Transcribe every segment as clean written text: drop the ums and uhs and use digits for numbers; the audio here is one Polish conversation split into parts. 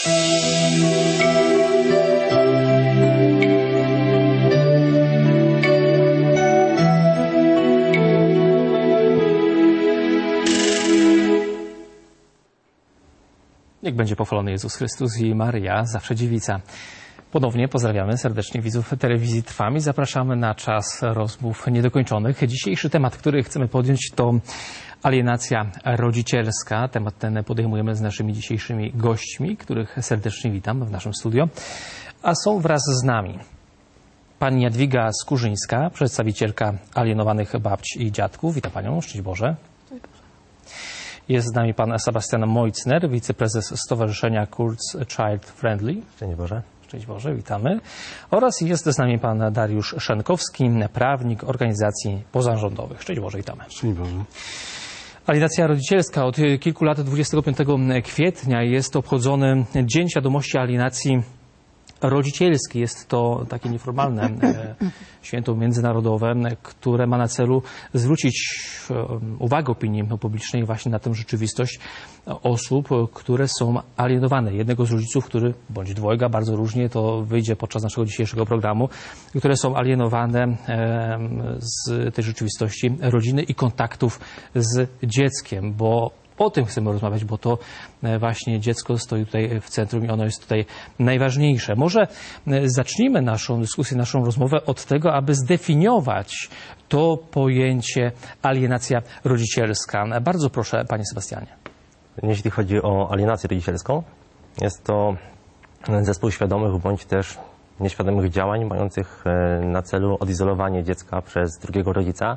Niech będzie pochwalony Jezus Chrystus i Maryja, zawsze dziewica. Ponownie pozdrawiamy serdecznie widzów telewizji Trwam i zapraszamy na czas rozmów niedokończonych. Dzisiejszy temat, który chcemy podjąć, to alienacja rodzicielska. Temat ten podejmujemy z naszymi dzisiejszymi gośćmi, których serdecznie witam w naszym studio. A są wraz z nami pani Jadwiga Skurzyńska, przedstawicielka alienowanych babci i dziadków. Witam panią, szczęść Boże. Jest z nami pan Sebastian Meutzner, wiceprezes Stowarzyszenia Kurz Child Friendly. Szczęść Boże. Szczęść Boże, witamy. Oraz jest z nami pan Dariusz Szenkowski, prawnik organizacji pozarządowych. Szczęść Boże, witamy. Szczęść Boże. Alienacja rodzicielska. Od kilku lat, 25 kwietnia, jest obchodzony Dzień Świadomości Alienacji Rodzicielskiej. Jest to takie nieformalne święto międzynarodowe, które ma na celu zwrócić uwagę opinii publicznej właśnie na tę rzeczywistość osób, które są alienowane. Jednego z rodziców, który, bądź dwojga, bardzo różnie to wyjdzie podczas naszego dzisiejszego programu, które są alienowane z tej rzeczywistości rodziny i kontaktów z dzieckiem, bo o tym chcemy rozmawiać, bo to właśnie dziecko stoi tutaj w centrum i ono jest tutaj najważniejsze. Może zacznijmy naszą dyskusję, naszą rozmowę od tego, aby zdefiniować to pojęcie alienacja rodzicielska. Bardzo proszę, panie Sebastianie. Jeśli chodzi o alienację rodzicielską, jest to zespół świadomych bądź też nieświadomych działań mających na celu odizolowanie dziecka przez drugiego rodzica,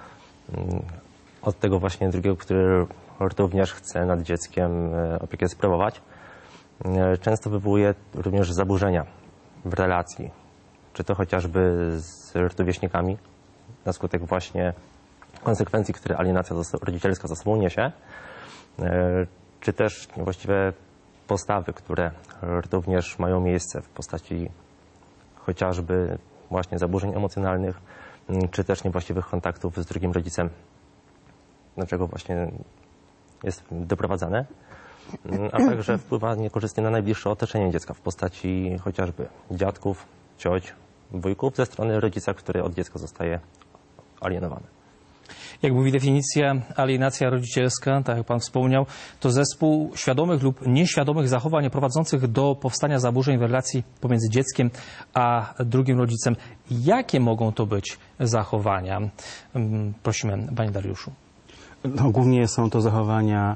od tego właśnie drugiego, który również chce nad dzieckiem opiekę sprawować. Często wywołuje również zaburzenia w relacji, czy to chociażby z rówieśnikami, na skutek właśnie konsekwencji, które alienacja rodzicielska za sobą niesie, czy też właściwe postawy, które również mają miejsce w postaci chociażby właśnie zaburzeń emocjonalnych, czy też niewłaściwych kontaktów z drugim rodzicem. Dlaczego właśnie jest doprowadzane, a także wpływa niekorzystnie na najbliższe otoczenie dziecka w postaci chociażby dziadków, cioć, wujków ze strony rodzica, który od dziecka zostaje alienowany. Jak mówi definicja, alienacja rodzicielska, tak jak pan wspomniał, to zespół świadomych lub nieświadomych zachowań prowadzących do powstania zaburzeń w relacji pomiędzy dzieckiem a drugim rodzicem. Jakie mogą to być zachowania? Prosimy, panie Dariuszu. No, głównie są to zachowania,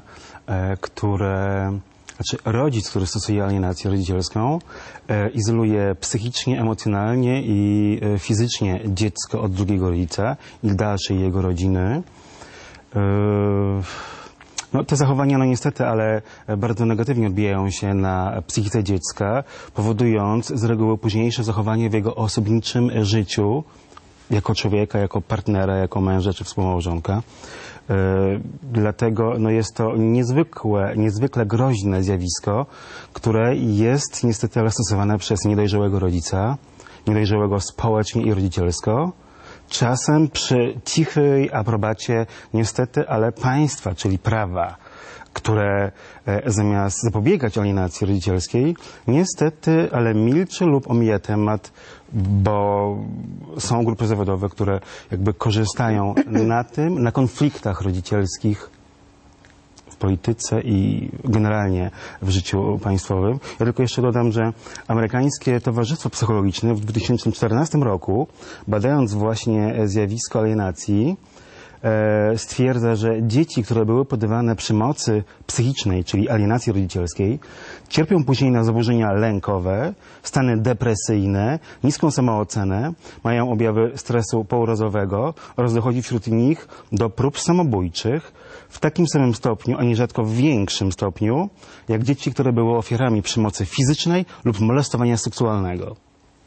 rodzic, który stosuje alienację rodzicielską, izoluje psychicznie, emocjonalnie i fizycznie dziecko od drugiego rodzica i dalszej jego rodziny. No, te zachowania, no niestety, ale bardzo negatywnie odbijają się na psychice dziecka, powodując z reguły późniejsze zachowanie w jego osobniczym życiu, jako człowieka, jako partnera, jako męża czy współmałżonka. Dlatego no jest to niezwykle groźne zjawisko, które jest niestety ale stosowane przez niedojrzałego rodzica, niedojrzałego społecznie i rodzicielsko, czasem przy cichej aprobacie niestety, ale państwa, czyli prawa, które zamiast zapobiegać alienacji rodzicielskiej, niestety, ale milczy lub omija temat, bo są grupy zawodowe, które jakby korzystają na konfliktach rodzicielskich w polityce i generalnie w życiu państwowym. Ja tylko jeszcze dodam, że amerykańskie Towarzystwo Psychologiczne w 2014 roku, badając właśnie zjawisko alienacji, stwierdza, że dzieci, które były poddawane przemocy psychicznej, czyli alienacji rodzicielskiej, cierpią później na zaburzenia lękowe, stany depresyjne, niską samoocenę, mają objawy stresu pourazowego oraz dochodzi wśród nich do prób samobójczych w takim samym stopniu, a nierzadko w większym stopniu, jak dzieci, które były ofiarami przemocy fizycznej lub molestowania seksualnego.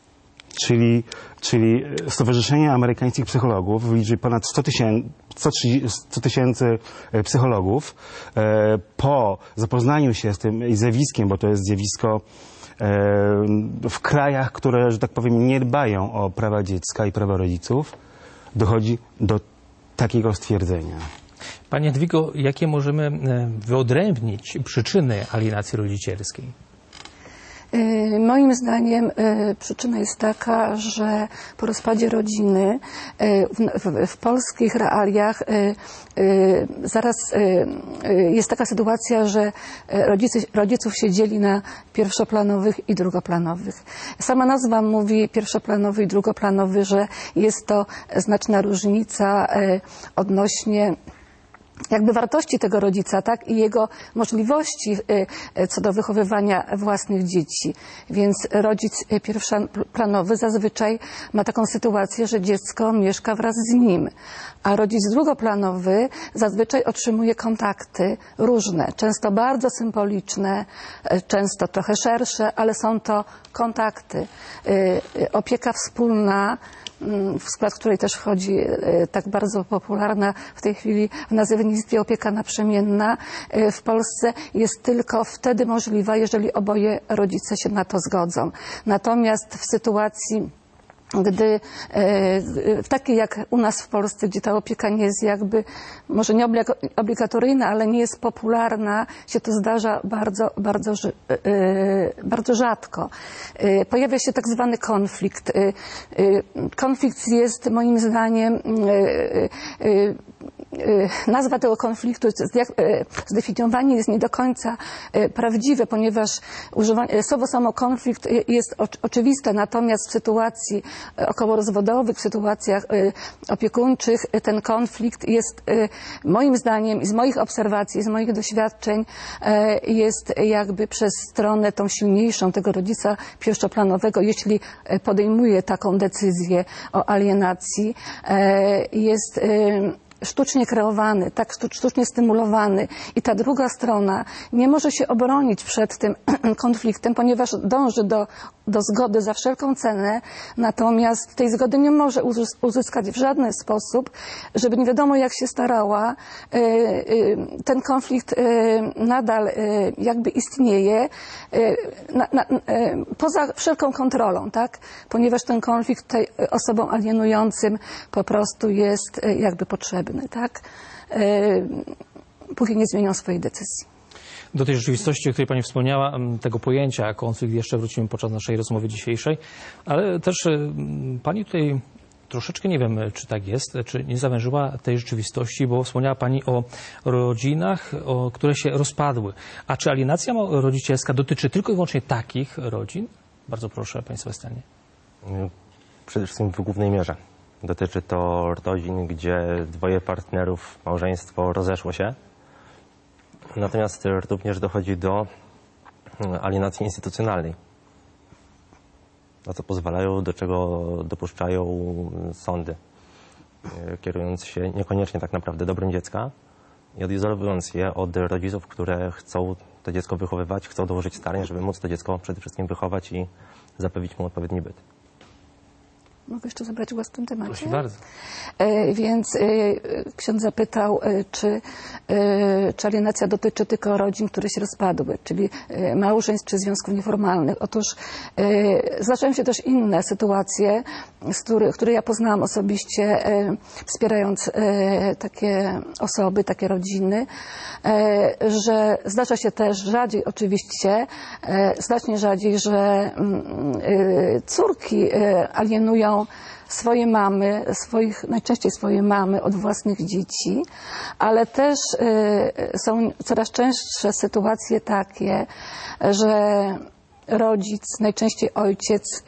Czyli Stowarzyszenie Amerykańskich Psychologów liczy ponad 100 tysięcy psychologów. Po zapoznaniu się z tym zjawiskiem, bo to jest zjawisko w krajach, które, że tak powiem, nie dbają o prawa dziecka i prawa rodziców, dochodzi do takiego stwierdzenia. Panie Jadwigo, jakie możemy wyodrębnić przyczyny alienacji rodzicielskiej? Moim zdaniem przyczyna jest taka, że po rozpadzie rodziny w polskich realiach zaraz jest taka sytuacja, że rodziców się dzieli na pierwszoplanowych i drugoplanowych. Sama nazwa mówi pierwszoplanowy i drugoplanowy, że jest to znaczna różnica odnośnie jakby wartości tego rodzica, tak, i jego możliwości co do wychowywania własnych dzieci. Więc rodzic pierwszoplanowy zazwyczaj ma taką sytuację, że dziecko mieszka wraz z nim, a rodzic drugoplanowy zazwyczaj otrzymuje kontakty różne, często bardzo symboliczne, często trochę szersze, ale są to kontakty. Opieka wspólna, w skład której też wchodzi tak bardzo popularna w tej chwili w nazewnictwie opieka naprzemienna, w Polsce jest tylko wtedy możliwa, jeżeli oboje rodzice się na to zgodzą. Natomiast w sytuacji, gdy w takiej jak u nas w Polsce, gdzie ta opieka nie jest jakby, może nie obligatoryjna, ale nie jest popularna, się to zdarza bardzo rzadko. Pojawia się tak zwany konflikt. Konflikt jest moim zdaniem, nazwa tego konfliktu, zdefiniowanie jest nie do końca prawdziwe, ponieważ słowo samo konflikt jest oczywiste, natomiast w sytuacji okołorozwodowych, w sytuacjach opiekuńczych ten konflikt jest moim zdaniem i z moich obserwacji, z moich doświadczeń jest jakby przez stronę tą silniejszą tego rodzica pierwszoplanowego, jeśli podejmuje taką decyzję o alienacji, jest sztucznie kreowany, tak sztucznie stymulowany i ta druga strona nie może się obronić przed tym konfliktem, ponieważ dąży do zgody za wszelką cenę, natomiast tej zgody nie może uzyskać w żaden sposób, żeby nie wiadomo jak się starała, ten konflikt nadal jakby istnieje poza wszelką kontrolą, tak? Ponieważ ten konflikt tutaj osobom alienującym po prostu jest jakby potrzebny, tak? Póki nie zmienią swojej decyzji. Do tej rzeczywistości, o której Pani wspomniała, tego pojęcia konflikt jeszcze wrócimy podczas naszej rozmowy dzisiejszej, ale też Pani tutaj troszeczkę, nie wiem czy tak jest, czy nie zawężyła tej rzeczywistości, bo wspomniała Pani o rodzinach, które się rozpadły. A czy alienacja rodzicielska dotyczy tylko i wyłącznie takich rodzin? Bardzo proszę, Panie Sebastianie. Przede wszystkim w głównej mierze. Dotyczy to rodzin, gdzie dwoje partnerów, małżeństwo rozeszło się. Natomiast również dochodzi do alienacji instytucjonalnej, na co pozwalają, do czego dopuszczają sądy, kierując się niekoniecznie tak naprawdę dobrem dziecka i odizolowując je od rodziców, które chcą to dziecko wychowywać, chcą dołożyć starań, żeby móc to dziecko przede wszystkim wychować i zapewnić mu odpowiedni byt. Mogę jeszcze zabrać głos w tym temacie? Proszę bardzo. Więc ksiądz zapytał, czy alienacja dotyczy tylko rodzin, które się rozpadły, czyli małżeństw czy związków nieformalnych. Otóż zdarzają się też inne sytuacje, które ja poznałam osobiście, wspierając takie osoby, takie rodziny, że zdarza się też rzadziej oczywiście, znacznie rzadziej, że córki alienują swoje mamy, najczęściej swoje mamy od własnych dzieci, ale też są coraz częstsze sytuacje takie, że rodzic, najczęściej ojciec,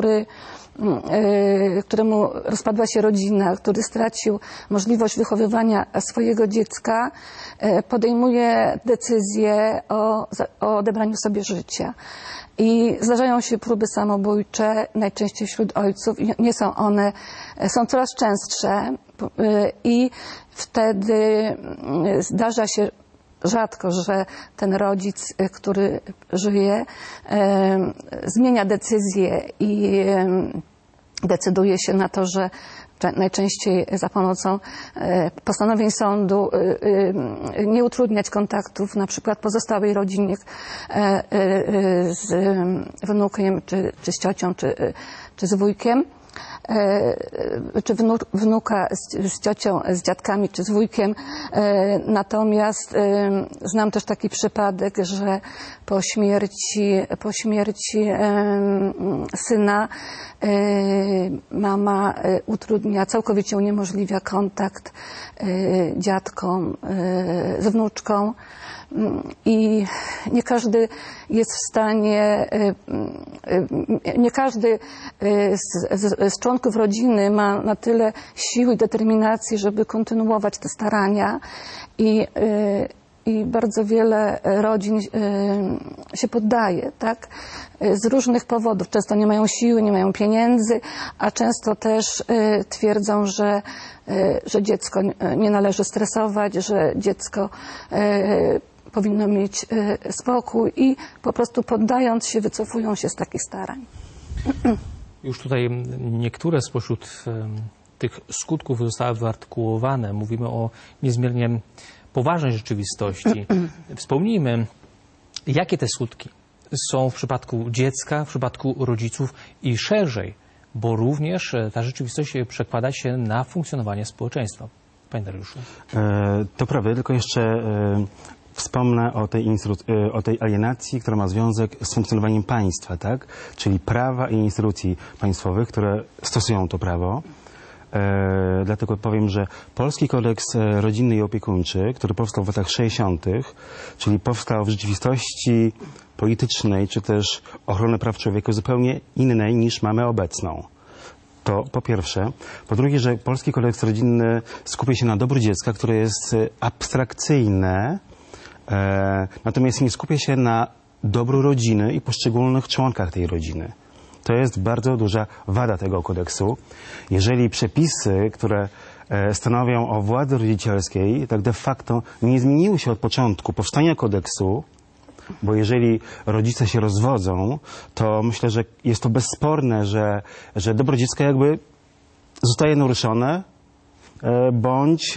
któremu rozpadła się rodzina, który stracił możliwość wychowywania swojego dziecka, podejmuje decyzję o odebraniu sobie życia. I zdarzają się próby samobójcze, najczęściej wśród ojców. Nie są one, są coraz częstsze i wtedy zdarza się rzadko, że ten rodzic, który żyje, zmienia decyzję i decyduje się na to, że najczęściej za pomocą postanowień sądu nie utrudniać kontaktów na przykład pozostałej rodzinie z wnukiem, czy z ciocią, czy z wujkiem. czy wnuka z ciocią, z dziadkami, czy z wujkiem. Natomiast znam też taki przypadek, że po śmierci syna mama utrudnia, całkowicie uniemożliwia kontakt dziadkom z wnuczką. I nie każdy jest w stanie, nie każdy z członków rodziny ma na tyle siły i determinacji, żeby kontynuować te starania i bardzo wiele rodzin się poddaje, tak? Z różnych powodów. Często nie mają siły, nie mają pieniędzy, a często też twierdzą, że dziecko nie należy stresować, że dziecko powinno mieć spokój i po prostu poddając się, wycofują się z takich starań. Już tutaj niektóre spośród tych skutków zostały wyartykułowane. Mówimy o niezmiernie poważnej rzeczywistości. Wspomnijmy, jakie te skutki są w przypadku dziecka, w przypadku rodziców i szerzej, bo również ta rzeczywistość przekłada się na funkcjonowanie społeczeństwa. Panie Dariuszu. To prawda, tylko jeszcze wspomnę o tej alienacji, która ma związek z funkcjonowaniem państwa, tak? Czyli prawa i instytucji państwowych, które stosują to prawo. Dlatego powiem, że Polski Kodeks Rodzinny i Opiekuńczy, który powstał w latach 60., czyli powstał w rzeczywistości politycznej, czy też ochrony praw człowieka zupełnie innej niż mamy obecną. To po pierwsze. Po drugie, że Polski Kodeks Rodzinny skupia się na dobru dziecka, które jest abstrakcyjne, natomiast nie skupia się na dobru rodziny i poszczególnych członkach tej rodziny. To jest bardzo duża wada tego kodeksu. Jeżeli przepisy, które stanowią o władzy rodzicielskiej, tak de facto nie zmieniły się od początku powstania kodeksu, bo jeżeli rodzice się rozwodzą, to myślę, że jest to bezsporne, że dobro dziecka jakby zostaje naruszone, bądź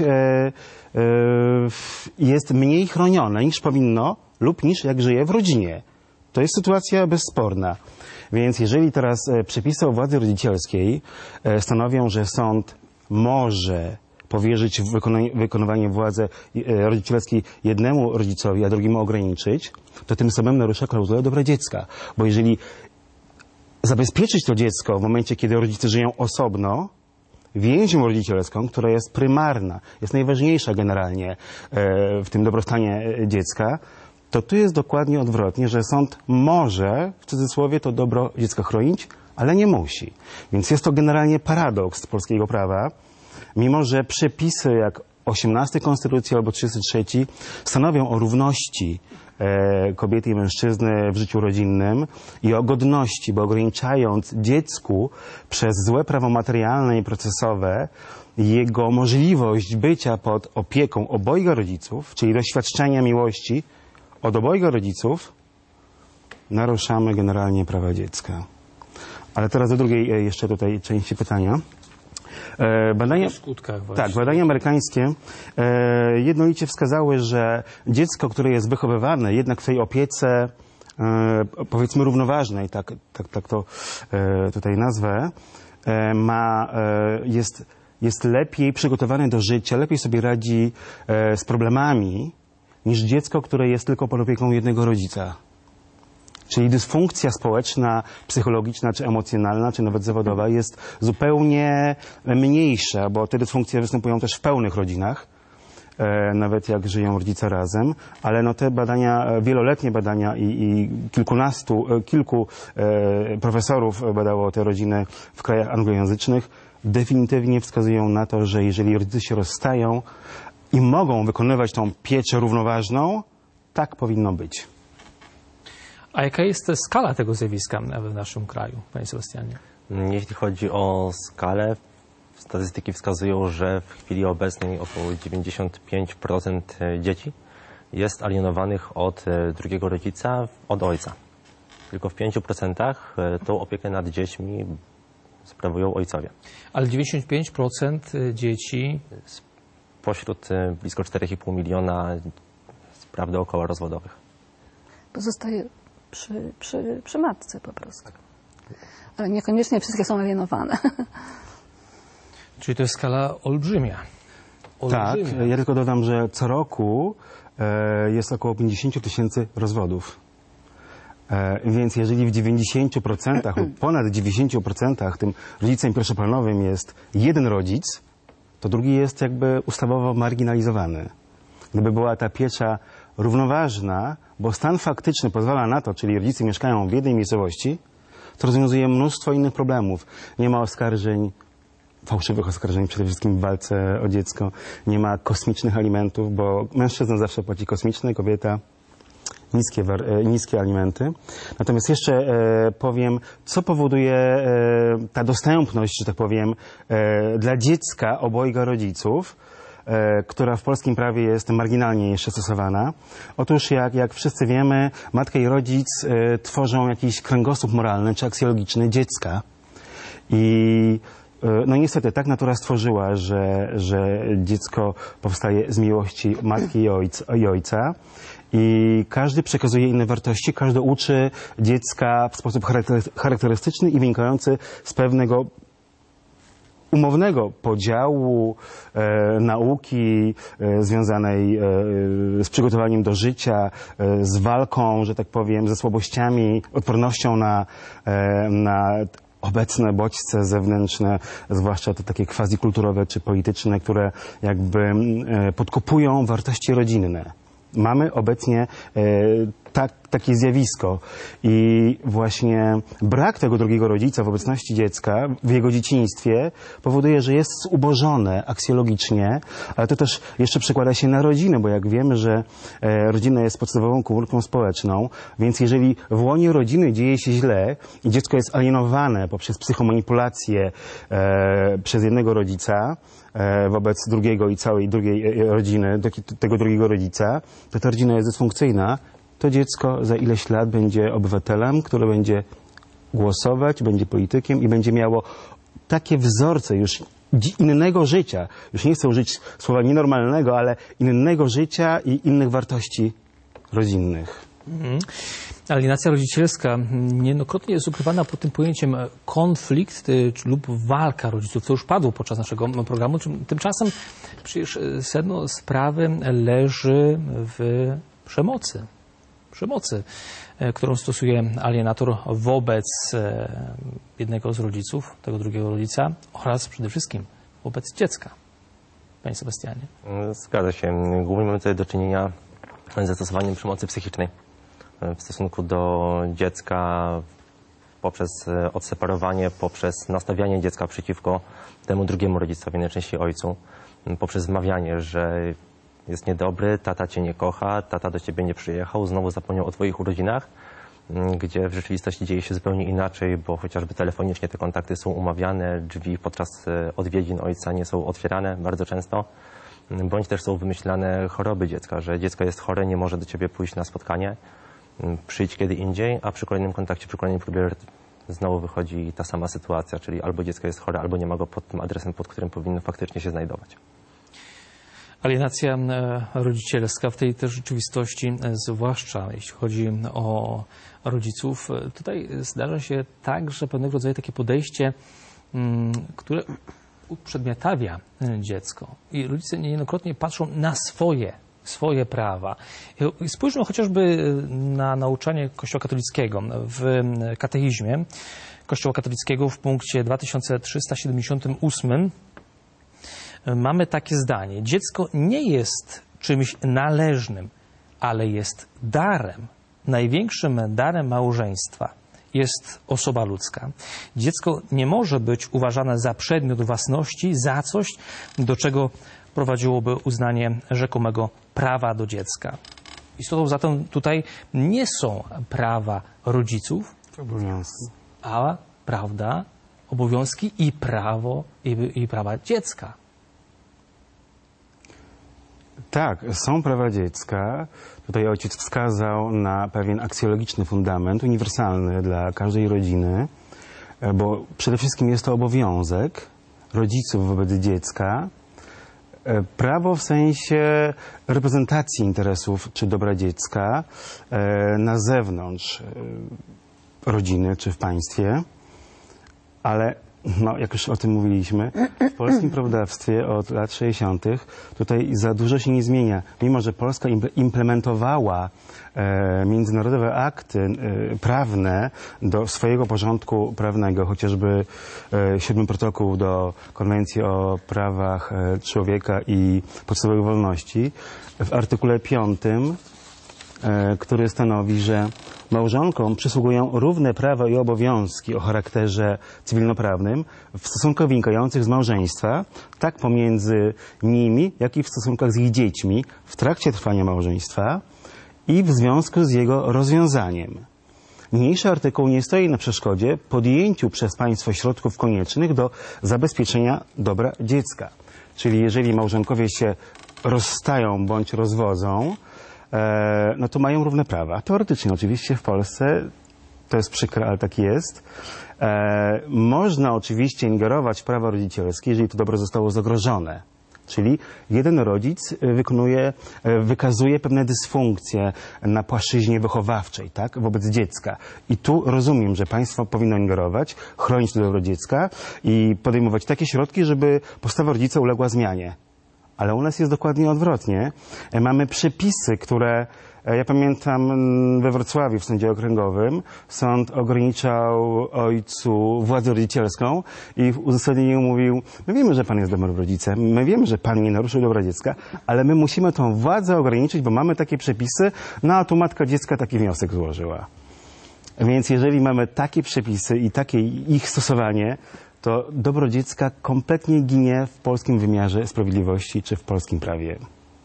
jest mniej chronione niż powinno lub niż jak żyje w rodzinie. To jest sytuacja bezsporna. Więc jeżeli teraz przepisy o władzy rodzicielskiej stanowią, że sąd może powierzyć wykonywanie władzy rodzicielskiej jednemu rodzicowi, a drugiemu ograniczyć, to tym samym narusza klauzulę dobra dziecka. Bo jeżeli zabezpieczyć to dziecko w momencie, kiedy rodzice żyją osobno, więzią rodzicielską, która jest prymarna, jest najważniejsza generalnie w tym dobrostanie dziecka, to tu jest dokładnie odwrotnie, że sąd może, w cudzysłowie, to dobro dziecka chronić, ale nie musi. Więc jest to generalnie paradoks polskiego prawa, mimo że przepisy jak 18 Konstytucji albo 33 stanowią o równości kobiety i mężczyzny w życiu rodzinnym i o godności, bo ograniczając dziecku przez złe prawo materialne i procesowe jego możliwość bycia pod opieką obojga rodziców, czyli doświadczenia miłości od obojga rodziców, naruszamy generalnie prawa dziecka. Ale teraz do drugiej jeszcze tutaj części pytania. Badania, tak, badania amerykańskie jednolicie wskazały, że dziecko, które jest wychowywane jednak w tej opiece, powiedzmy równoważnej, tak to tutaj nazwę, jest lepiej przygotowane do życia, lepiej sobie radzi z problemami niż dziecko, które jest tylko pod opieką jednego rodzica. Czyli dysfunkcja społeczna, psychologiczna, czy emocjonalna, czy nawet zawodowa jest zupełnie mniejsza, bo te dysfunkcje występują też w pełnych rodzinach, nawet jak żyją rodzice razem, ale no te badania, wieloletnie badania i kilku profesorów badało te rodziny w krajach anglojęzycznych, definitywnie wskazują na to, że jeżeli rodzice się rozstają i mogą wykonywać tą pieczę równoważną, tak powinno być. A jaka jest skala tego zjawiska w naszym kraju, panie Sebastianie? Jeśli chodzi o skalę, statystyki wskazują, że w chwili obecnej około 95% dzieci jest alienowanych od drugiego rodzica, od ojca. Tylko w 5% tą opiekę nad dziećmi sprawują ojcowie. Ale 95% dzieci... Pośród blisko 4,5 miliona spraw dookoła rozwodowych. Pozostaje przy matce po prostu. Ale niekoniecznie wszystkie są alienowane. Czyli to jest skala olbrzymia. Tak, ja tylko dodam, że co roku jest około 50 000 rozwodów. Więc jeżeli w 90%, lub ponad 90% tym rodzicem pierwszoplanowym jest jeden rodzic, to drugi jest jakby ustawowo marginalizowany. Gdyby była ta piecza równoważna, bo stan faktyczny pozwala na to, czyli rodzice mieszkają w jednej miejscowości, to rozwiązuje mnóstwo innych problemów. Nie ma oskarżeń, fałszywych oskarżeń przede wszystkim w walce o dziecko, nie ma kosmicznych alimentów, bo mężczyzna zawsze płaci kosmiczne, kobieta niskie alimenty. Natomiast jeszcze powiem, co powoduje ta dostępność, że tak powiem, dla dziecka obojga rodziców, która w polskim prawie jest marginalnie jeszcze stosowana. Otóż, jak wszyscy wiemy, matka i rodzic tworzą jakiś kręgosłup moralny czy aksjologiczny dziecka. I no niestety tak natura stworzyła, że dziecko powstaje z miłości matki i ojca. I każdy przekazuje inne wartości, każdy uczy dziecka w sposób charakterystyczny i wynikający z pewnego umownego podziału nauki związanej z przygotowaniem do życia, z walką, że tak powiem, ze słabościami, odpornością na obecne bodźce zewnętrzne, zwłaszcza te takie quasi-kulturowe czy polityczne, które jakby podkopują wartości rodzinne. Mamy obecnie takie zjawisko i właśnie brak tego drugiego rodzica w obecności dziecka w jego dzieciństwie powoduje, że jest zubożone aksjologicznie, ale to też jeszcze przekłada się na rodzinę, bo jak wiemy, że rodzina jest podstawową komórką społeczną, więc jeżeli w łonie rodziny dzieje się źle i dziecko jest alienowane poprzez psychomanipulację przez jednego rodzica wobec drugiego i całej drugiej rodziny, tego drugiego rodzica, to ta rodzina jest dysfunkcyjna, to dziecko za ileś lat będzie obywatelem, który będzie głosować, będzie politykiem i będzie miało takie wzorce już innego życia. Już nie chcę użyć słowa nienormalnego, ale innego życia i innych wartości rodzinnych. Alienacja rodzicielska niejednokrotnie jest ukrywana pod tym pojęciem konflikt lub walka rodziców, co już padło podczas naszego programu. Tymczasem przecież sedno sprawy leży w przemocy, którą stosuje alienator wobec jednego z rodziców, tego drugiego rodzica oraz przede wszystkim wobec dziecka. Panie Sebastianie. Zgadza się. Głównie mamy tutaj do czynienia z zastosowaniem przemocy psychicznej w stosunku do dziecka poprzez odseparowanie, poprzez nastawianie dziecka przeciwko temu drugiemu rodzicowi, najczęściej ojcu, poprzez wmawianie, że jest niedobry, tata cię nie kocha, tata do ciebie nie przyjechał, znowu zapomniał o twoich urodzinach, gdzie w rzeczywistości dzieje się zupełnie inaczej, bo chociażby telefonicznie te kontakty są umawiane, drzwi podczas odwiedzin ojca nie są otwierane bardzo często, bądź też są wymyślane choroby dziecka, że dziecko jest chore, nie może do ciebie pójść na spotkanie, przyjdź kiedy indziej, a przy kolejnym kontakcie, przy kolejnej próbie znowu wychodzi ta sama sytuacja, czyli albo dziecko jest chore, albo nie ma go pod tym adresem, pod którym powinno faktycznie się znajdować. Alienacja rodzicielska w tej też rzeczywistości, zwłaszcza jeśli chodzi o rodziców, tutaj zdarza się także pewnego rodzaju takie podejście, które uprzedmiotawia dziecko. I rodzice niejednokrotnie patrzą na swoje prawa. Spójrzmy chociażby na nauczanie Kościoła katolickiego. W katechizmie Kościoła katolickiego w punkcie 2378 mamy takie zdanie. Dziecko nie jest czymś należnym, ale jest darem. Największym darem małżeństwa jest osoba ludzka. Dziecko nie może być uważane za przedmiot własności, za coś, do czego prowadziłoby uznanie rzekomego prawa do dziecka. Istotą zatem tutaj nie są prawa rodziców, a prawda, obowiązki i prawo i prawa dziecka. Tak, są prawa dziecka. Tutaj ojciec wskazał na pewien aksjologiczny fundament, uniwersalny dla każdej rodziny, bo przede wszystkim jest to obowiązek rodziców wobec dziecka. Prawo w sensie reprezentacji interesów czy dobra dziecka na zewnątrz. rodziny czy w państwie, ale no, jak już o tym mówiliśmy, w polskim prawodawstwie od lat 60. tutaj za dużo się nie zmienia. Mimo że Polska implementowała międzynarodowe akty prawne do swojego porządku prawnego, chociażby 7 protokół do Konwencji o prawach człowieka i podstawowych wolności, w artykule 5, który stanowi, że małżonkom przysługują równe prawa i obowiązki o charakterze cywilnoprawnym w stosunkach wynikających z małżeństwa, tak pomiędzy nimi, jak i w stosunkach z ich dziećmi w trakcie trwania małżeństwa i w związku z jego rozwiązaniem. Niniejszy artykuł nie stoi na przeszkodzie podjęciu przez państwo środków koniecznych do zabezpieczenia dobra dziecka. Czyli jeżeli małżonkowie się rozstają bądź rozwodzą, no to mają równe prawa. Teoretycznie oczywiście w Polsce, to jest przykre, ale tak jest. Można oczywiście ingerować w prawa rodzicielskie, jeżeli to dobro zostało zagrożone. Czyli jeden rodzic wykazuje pewne dysfunkcje na płaszczyźnie wychowawczej, tak, wobec dziecka. I tu rozumiem, że państwo powinno ingerować, chronić to dobro dziecka i podejmować takie środki, żeby postawa rodzica uległa zmianie. Ale u nas jest dokładnie odwrotnie. Mamy przepisy, które, ja pamiętam we Wrocławiu w sądzie okręgowym, sąd ograniczał ojcu władzę rodzicielską i w uzasadnieniu mówił, my wiemy, że pan jest dobrym rodzicem, my wiemy, że pan nie naruszył dobra dziecka, ale my musimy tą władzę ograniczyć, bo mamy takie przepisy, no a tu matka dziecka taki wniosek złożyła. Więc jeżeli mamy takie przepisy i takie ich stosowanie, to dobro dziecka kompletnie ginie w polskim wymiarze sprawiedliwości czy w polskim prawie.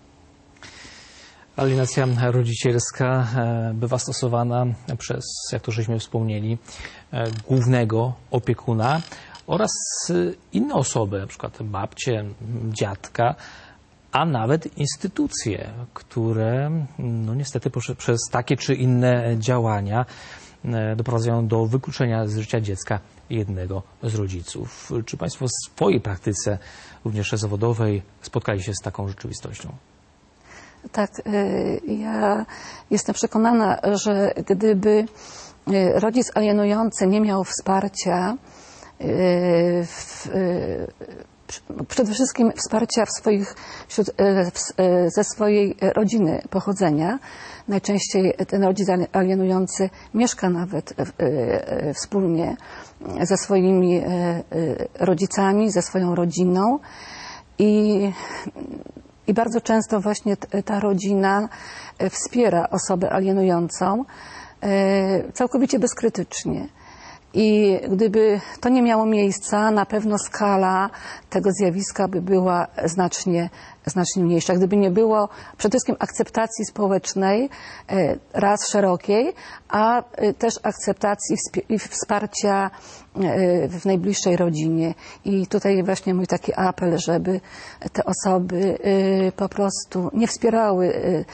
Alienacja rodzicielska bywa stosowana przez, jak to żeśmy wspomnieli, głównego opiekuna oraz inne osoby, na przykład babcię, dziadka, a nawet instytucje, które no niestety przez takie czy inne działania doprowadzają do wykluczenia z życia dziecka jednego z rodziców. Czy państwo w swojej praktyce, również zawodowej, spotkali się z taką rzeczywistością? Tak, ja jestem przekonana, że gdyby rodzic alienujący nie miał wsparcia, przede wszystkim wsparcia ze swojej rodziny pochodzenia. Najczęściej ten rodzic alienujący mieszka nawet wspólnie ze swoimi rodzicami, ze swoją rodziną i bardzo często właśnie ta rodzina wspiera osobę alienującą całkowicie bezkrytycznie. I gdyby to nie miało miejsca, na pewno skala tego zjawiska by była znacznie mniejsza. Gdyby nie było przede wszystkim akceptacji społecznej, raz szerokiej, a też akceptacji i wsparcia w najbliższej rodzinie. I tutaj właśnie mój taki apel, żeby te osoby po prostu nie wspierały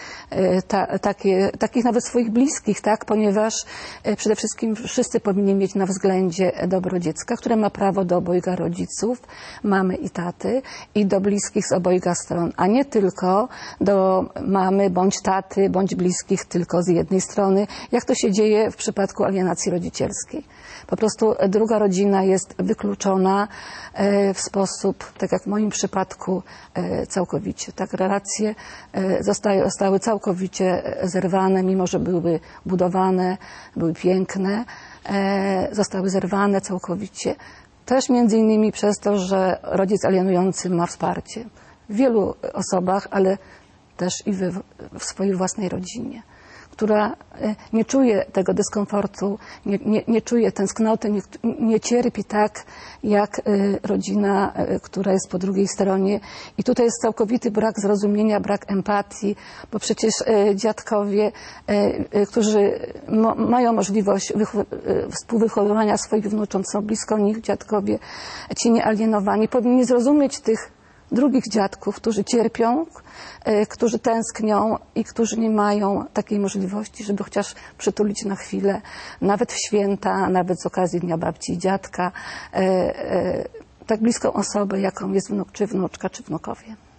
takich nawet swoich bliskich, tak? Ponieważ przede wszystkim wszyscy powinni mieć na względzie dobro dziecka, które ma prawo do obojga rodziców, mamy i taty, i do bliskich z obojga stron, a nie tylko do mamy bądź taty, bądź bliskich tylko z jednej strony, jak to się dzieje w przypadku alienacji rodzicielskiej. Po prostu druga rodzina jest wykluczona w sposób, tak jak w moim przypadku, całkowicie. Tak, relacje zostały całkowicie zerwane, mimo że były budowane, były piękne, zostały zerwane całkowicie. Też między innymi przez to, że rodzic alienujący ma wsparcie w wielu osobach, ale też i w swojej własnej rodzinie, która nie czuje tego dyskomfortu, nie czuje tęsknoty, nie cierpi tak jak rodzina, która jest po drugiej stronie. I tutaj jest całkowity brak zrozumienia, brak empatii, bo przecież dziadkowie, którzy mają możliwość współwychowywania swoich wnucząt, są blisko nich, dziadkowie, ci niealienowani, powinni zrozumieć tych drugich dziadków, którzy cierpią, którzy tęsknią i którzy nie mają takiej możliwości, żeby chociaż przytulić na chwilę, nawet w święta, nawet z okazji Dnia Babci i Dziadka, tak bliską osobę, jaką jest wnuk, czy wnuczka, czy wnukowie.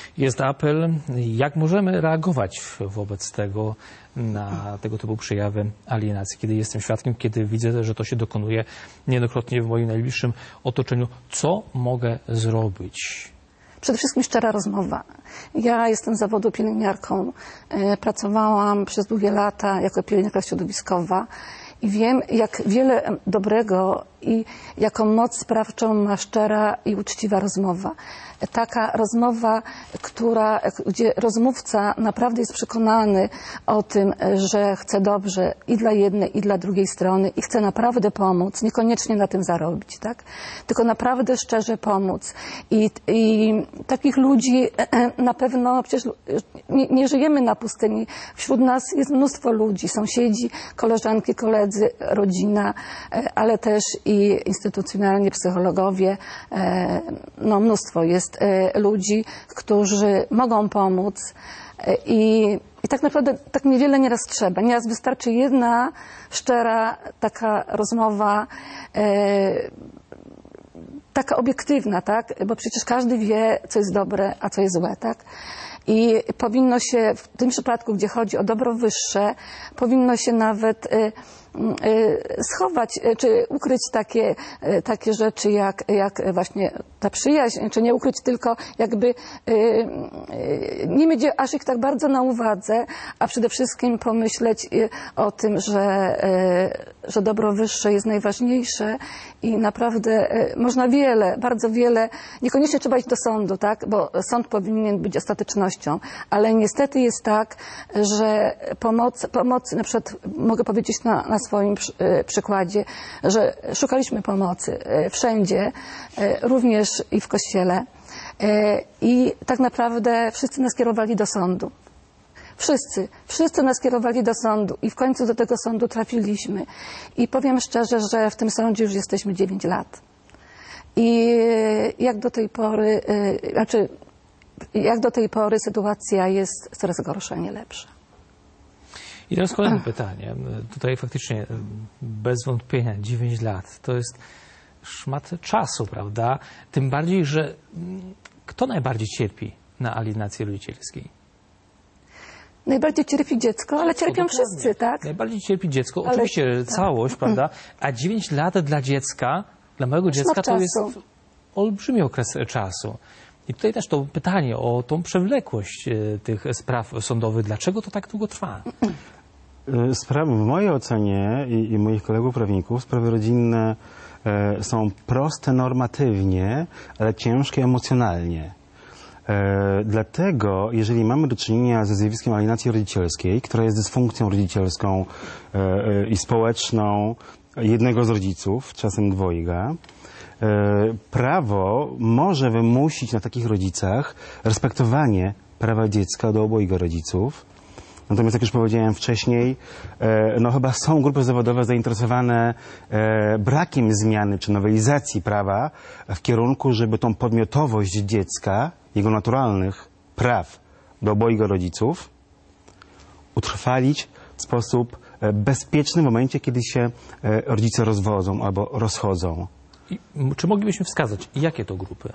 Jest apel, jak możemy reagować wobec tego, na tego typu przejawy alienacji, kiedy jestem świadkiem, kiedy widzę, że to się dokonuje niejednokrotnie w moim najbliższym otoczeniu. Co mogę zrobić? Przede wszystkim szczera rozmowa. Ja jestem z zawodu pielęgniarką. Pracowałam przez długie lata jako pielęgniarka środowiskowa i wiem, jak wiele dobrego i jaką moc sprawczą ma szczera i uczciwa rozmowa. Taka rozmowa, gdzie rozmówca naprawdę jest przekonany o tym, że chce dobrze i dla jednej, i dla drugiej strony i chce naprawdę pomóc, niekoniecznie na tym zarobić, tak? Tylko naprawdę szczerze pomóc. I takich ludzi na pewno, przecież nie żyjemy na pustyni. Wśród nas jest mnóstwo ludzi, sąsiedzi, koleżanki, koledzy, rodzina, ale też i instytucjonalnie psychologowie. No mnóstwo jest ludzi, którzy mogą pomóc i tak naprawdę tak niewiele nieraz trzeba. Nieraz wystarczy jedna szczera taka rozmowa, taka obiektywna, tak? Bo przecież każdy wie, co jest dobre, a co jest złe, tak? I powinno się w tym przypadku, gdzie chodzi o dobro wyższe, powinno się nawet schować, czy ukryć takie rzeczy, jak właśnie ta przyjaźń, czy nie ukryć, tylko jakby nie mieć aż ich tak bardzo na uwadze, a przede wszystkim pomyśleć o tym, że dobro wyższe jest najważniejsze i naprawdę można wiele, bardzo wiele, niekoniecznie trzeba iść do sądu, tak, bo sąd powinien być ostatecznością, ale niestety jest tak, że pomocy, na przykład mogę powiedzieć na swoim przykładzie, że szukaliśmy pomocy wszędzie, również i w kościele. I tak naprawdę wszyscy nas kierowali do sądu. Wszyscy nas kierowali do sądu i w końcu do tego sądu trafiliśmy. I powiem szczerze, że w tym sądzie już jesteśmy 9 lat. I jak do tej pory sytuacja jest coraz gorsza, nie lepsza. I teraz kolejne pytanie. Tutaj faktycznie bez wątpienia 9 lat to jest szmat czasu, prawda? Tym bardziej, że kto najbardziej cierpi na alienacji rodzicielskiej? Najbardziej cierpi dziecko, ale cierpią wszyscy, tak? Najbardziej cierpi dziecko, oczywiście całość, prawda? A 9 lat dla dziecka, dla małego dziecka to jest olbrzymi okres czasu. I tutaj też to pytanie o tą przewlekłość tych spraw sądowych. Dlaczego to tak długo trwa? Sprawy, w mojej ocenie i moich kolegów prawników, sprawy rodzinne są proste normatywnie, ale ciężkie emocjonalnie. Dlatego, jeżeli mamy do czynienia ze zjawiskiem alienacji rodzicielskiej, która jest dysfunkcją rodzicielską i społeczną jednego z rodziców, czasem dwojga, prawo może wymusić na takich rodzicach respektowanie prawa dziecka do obojga rodziców. Natomiast, jak już powiedziałem wcześniej, no chyba są grupy zawodowe zainteresowane brakiem zmiany czy nowelizacji prawa w kierunku, żeby tą podmiotowość dziecka, jego naturalnych praw do obojga rodziców utrwalić w sposób bezpieczny w momencie, kiedy się rodzice rozwodzą albo rozchodzą. I czy moglibyśmy wskazać, jakie to grupy?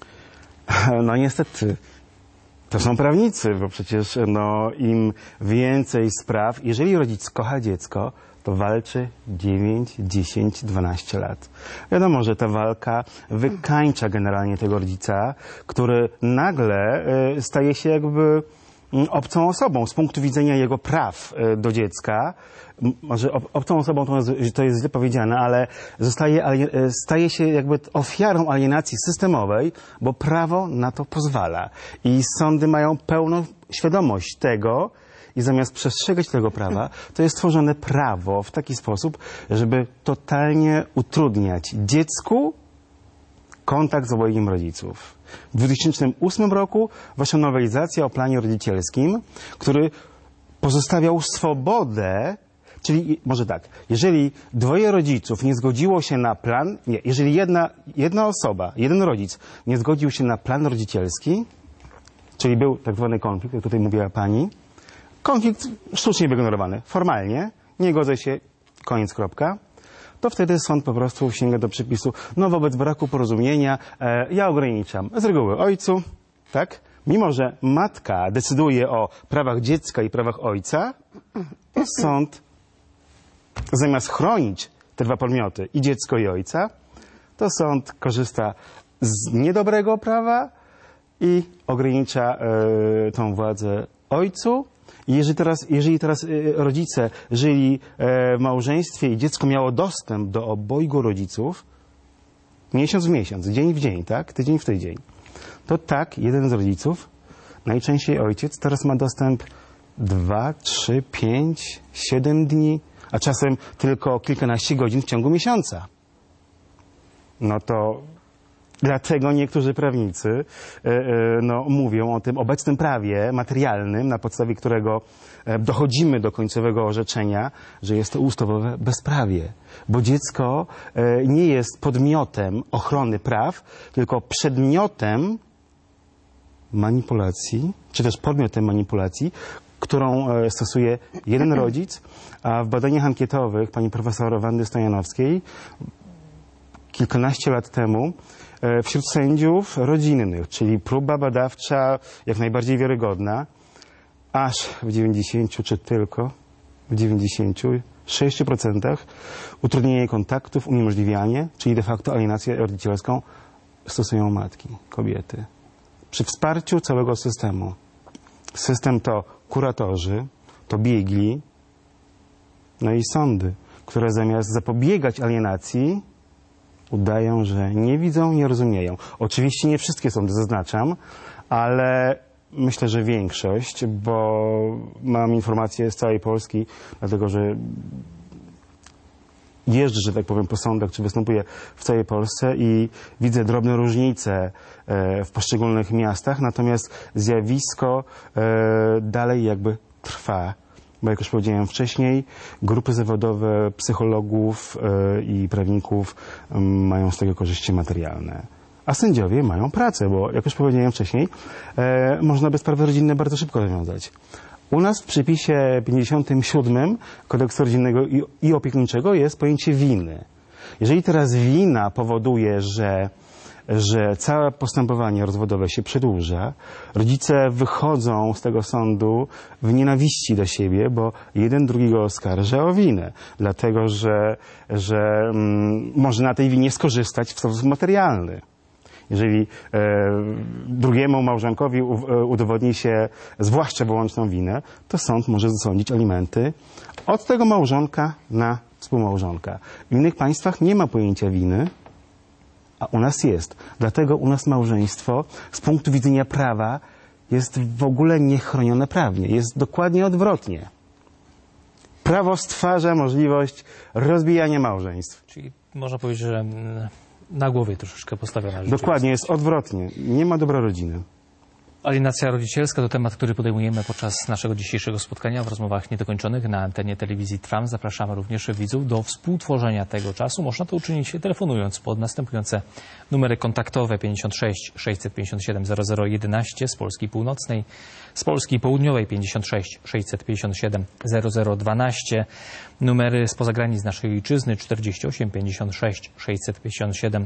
No niestety, to są prawnicy, bo przecież no, im więcej spraw, jeżeli rodzic kocha dziecko, to walczy 9, 10, 12 lat. Wiadomo, że ta walka wykańcza generalnie tego rodzica, który nagle staje się jakby obcą osobą z punktu widzenia jego praw do dziecka. Może obcą osobą to jest źle powiedziane, ale staje się jakby ofiarą alienacji systemowej, bo prawo na to pozwala. I sądy mają pełną świadomość tego i zamiast przestrzegać tego prawa, to jest tworzone prawo w taki sposób, żeby totalnie utrudniać dziecku kontakt z obojgiem rodziców. W 2008 roku weszła nowelizacja o planie rodzicielskim, który pozostawiał swobodę, czyli może tak, jeżeli dwoje rodziców nie zgodziło się na plan, jeżeli jedna osoba, jeden rodzic nie zgodził się na plan rodzicielski, czyli był tak zwany konflikt, jak tutaj mówiła pani, konflikt sztucznie wygenerowany, formalnie, nie godzę się, koniec, kropka, to wtedy sąd po prostu sięga do przepisu, no wobec braku porozumienia ja ograniczam z reguły ojcu, tak, Mimo że matka decyduje o prawach dziecka i prawach ojca, to sąd zamiast chronić te dwa podmioty, i dziecko, i ojca, to sąd korzysta z niedobrego prawa i ogranicza tą władzę ojcu. Jeżeli teraz rodzice żyli w małżeństwie i dziecko miało dostęp do obojgu rodziców, miesiąc w miesiąc, dzień w dzień, tak? Tydzień w tydzień, to tak, jeden z rodziców, najczęściej ojciec, teraz ma dostęp 2, 3, 5, 7 dni, a czasem tylko kilkanaście godzin w ciągu miesiąca. No to dlatego niektórzy prawnicy mówią o tym obecnym prawie materialnym, na podstawie którego dochodzimy do końcowego orzeczenia, że jest to ustawowe bezprawie. Bo dziecko nie jest podmiotem ochrony praw, tylko przedmiotem manipulacji, czy też podmiotem manipulacji, którą stosuje jeden rodzic, a w badaniach ankietowych pani profesor Wandy Stojanowskiej kilkanaście lat temu wśród sędziów rodzinnych, czyli próba badawcza jak najbardziej wiarygodna, aż w 90 czy tylko w 96% utrudnienie kontaktów, uniemożliwianie, czyli de facto alienację rodzicielską stosują matki, kobiety. Przy wsparciu całego systemu. System to kuratorzy, to biegli, no i sądy, które zamiast zapobiegać alienacji udają, że nie widzą, nie rozumieją. Oczywiście nie wszystkie sądy, zaznaczam, ale myślę, że większość, bo mam informacje z całej Polski, dlatego że jeżdżę, że tak powiem, po sądach, czy występuję w całej Polsce i widzę drobne różnice w poszczególnych miastach, natomiast zjawisko dalej jakby trwa. Bo jak już powiedziałem wcześniej, grupy zawodowe psychologów i prawników mają z tego korzyści materialne. A sędziowie mają pracę, bo jak już powiedziałem wcześniej, można by sprawy rodzinne bardzo szybko rozwiązać. U nas w przepisie 57 Kodeksu Rodzinnego i Opiekuńczego jest pojęcie winy. Jeżeli teraz wina powoduje, że całe postępowanie rozwodowe się przedłuża, rodzice wychodzą z tego sądu w nienawiści do siebie, bo jeden drugiego oskarża o winę, dlatego że może na tej winie skorzystać w sposób materialny. Jeżeli drugiemu małżonkowi udowodni się zwłaszcza wyłączną winę, to sąd może zasądzić alimenty od tego małżonka na współmałżonka. W innych państwach nie ma pojęcia winy, a u nas jest. Dlatego u nas małżeństwo z punktu widzenia prawa jest w ogóle niechronione prawnie. Jest dokładnie odwrotnie. Prawo stwarza możliwość rozbijania małżeństw. Czyli można powiedzieć, że na głowie troszeczkę postawiona. Dokładnie, jest odwrotnie. Nie ma dobra rodziny. Alienacja rodzicielska to temat, który podejmujemy podczas naszego dzisiejszego spotkania w rozmowach niedokończonych na antenie telewizji Trwam. Zapraszamy również widzów do współtworzenia tego czasu. Można to uczynić telefonując pod następujące numery kontaktowe 56 657 0011 z Polski Północnej, z Polski Południowej 56 657 0012, numery spoza granic naszej ojczyzny 48 56 657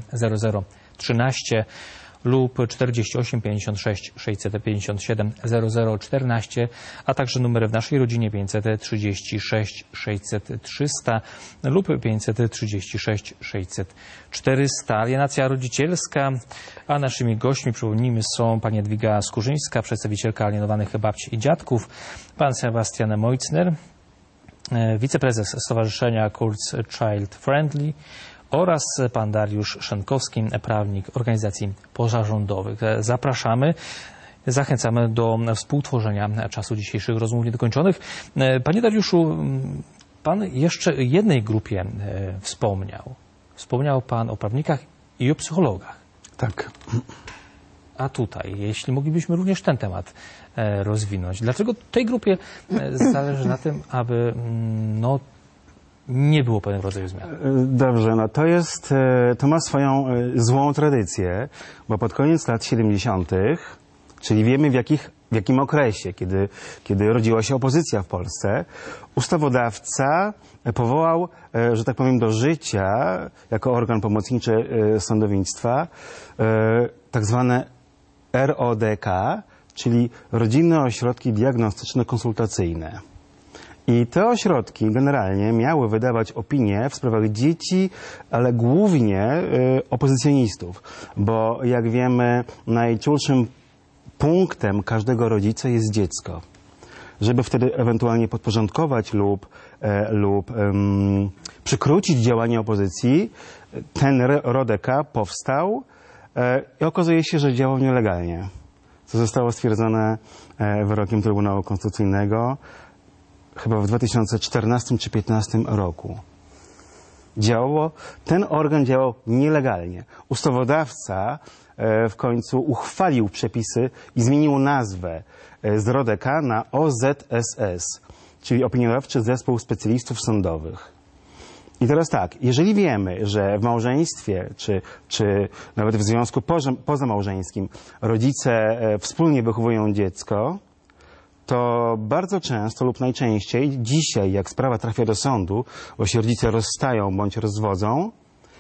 0013 lub 48 56 657 0014, a także numery w naszej rodzinie 536 600 300 lub 536 600 400. Alienacja rodzicielska, a naszymi gośćmi, przypomnijmy, są pani Jadwiga Skurzyńska, przedstawicielka alienowanych babci i dziadków, pan Sebastian Meutzner, wiceprezes Stowarzyszenia Kurz Child Friendly, oraz pan Dariusz Szenkowski, prawnik organizacji pozarządowych. Zapraszamy, zachęcamy do współtworzenia czasu dzisiejszych rozmów niedokończonych. Panie Dariuszu, pan jeszcze jednej grupie wspomniał. Wspomniał pan o prawnikach i o psychologach. Tak. A tutaj, jeśli moglibyśmy również ten temat rozwinąć. Dlaczego tej grupie zależy na tym, aby nie było pewnego rodzaju zmian? Dobrze, no to ma swoją złą tradycję, bo pod koniec lat 70., czyli wiemy w jakim okresie, kiedy rodziła się opozycja w Polsce, ustawodawca powołał, że tak powiem, do życia jako organ pomocniczy sądownictwa tak zwane RODK, czyli rodzinne ośrodki diagnostyczno-konsultacyjne. I te ośrodki generalnie miały wydawać opinie w sprawach dzieci, ale głównie opozycjonistów, bo jak wiemy, najczulszym punktem każdego rodzica jest dziecko. Żeby wtedy ewentualnie podporządkować lub przykrócić działanie opozycji, ten RODEKA powstał i okazuje się, że działał nielegalnie, co zostało stwierdzone wyrokiem Trybunału Konstytucyjnego chyba w 2014 czy 2015 roku. Ten organ działał nielegalnie. Ustawodawca w końcu uchwalił przepisy i zmienił nazwę z RODEKA na OZSS, czyli Opiniodawczy Zespół Specjalistów Sądowych. I teraz tak, jeżeli wiemy, że w małżeństwie, czy nawet w związku pozamałżeńskim rodzice wspólnie wychowują dziecko, to bardzo często lub najczęściej dzisiaj, jak sprawa trafia do sądu, bo się rodzice rozstają bądź rozwodzą,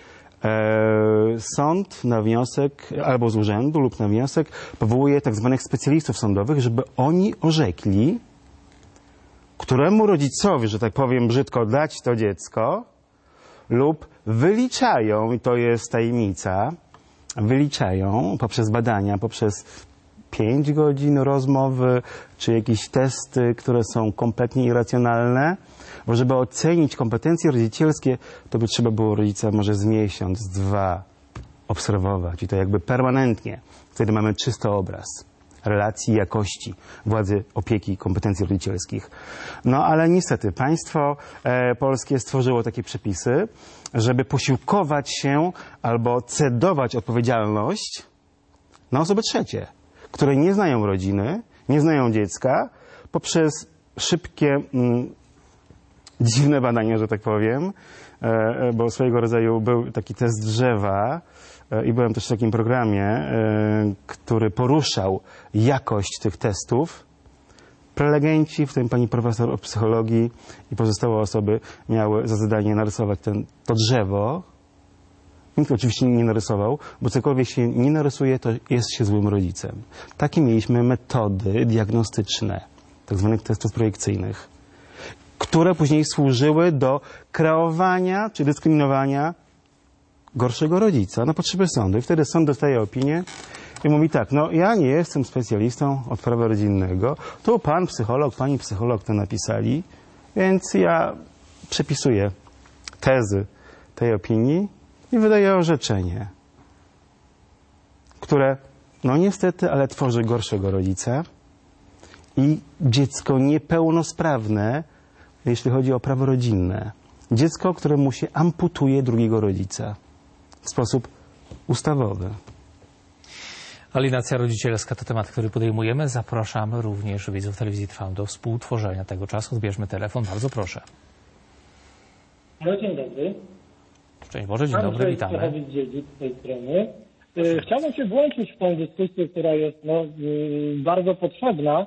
sąd na wniosek albo z urzędu lub na wniosek powołuje tak zwanych specjalistów sądowych, żeby oni orzekli, któremu rodzicowi, że tak powiem brzydko, dać to dziecko, lub wyliczają, i to jest tajemnica, wyliczają poprzez badania, poprzez 5 godzin rozmowy, czy jakieś testy, które są kompletnie irracjonalne, bo żeby ocenić kompetencje rodzicielskie, to by trzeba było rodzica może z miesiąc, z 2 obserwować i to jakby permanentnie. Wtedy mamy czysty obraz relacji, jakości władzy, opieki, kompetencji rodzicielskich. No ale niestety państwo polskie stworzyło takie przepisy, żeby posiłkować się albo cedować odpowiedzialność na osoby trzecie, które nie znają rodziny, nie znają dziecka, poprzez szybkie, dziwne badania, że tak powiem, bo swojego rodzaju był taki test drzewa i byłem też w takim programie, który poruszał jakość tych testów. Prelegenci, w tym pani profesor od psychologii i pozostałe osoby miały za zadanie narysować to drzewo. Nikt oczywiście nie narysował, bo cokolwiek się nie narysuje, to jest się złym rodzicem. Takie mieliśmy metody diagnostyczne, tak zwanych testów projekcyjnych, które później służyły do kreowania czy dyskryminowania gorszego rodzica na potrzeby sądu. I wtedy sąd dostaje opinię i mówi tak, no ja nie jestem specjalistą od prawa rodzinnego, tu pan psycholog, pani psycholog to napisali, więc ja przepisuję tezy tej opinii i wydaje orzeczenie, które, no niestety, ale tworzy gorszego rodzica i dziecko niepełnosprawne, jeśli chodzi o prawo rodzinne. Dziecko, któremu się amputuje drugiego rodzica w sposób ustawowy. Alienacja rodzicielska to temat, który podejmujemy. Zapraszamy również widzów Telewizji Trwam do współtworzenia tego czasu. Odbierzmy telefon. Bardzo proszę. No, dzień dobry. Szczęść Boże, dzień dobry, witamy. Z tej strony. Chciałbym się włączyć w tę dyskusję, która jest bardzo potrzebna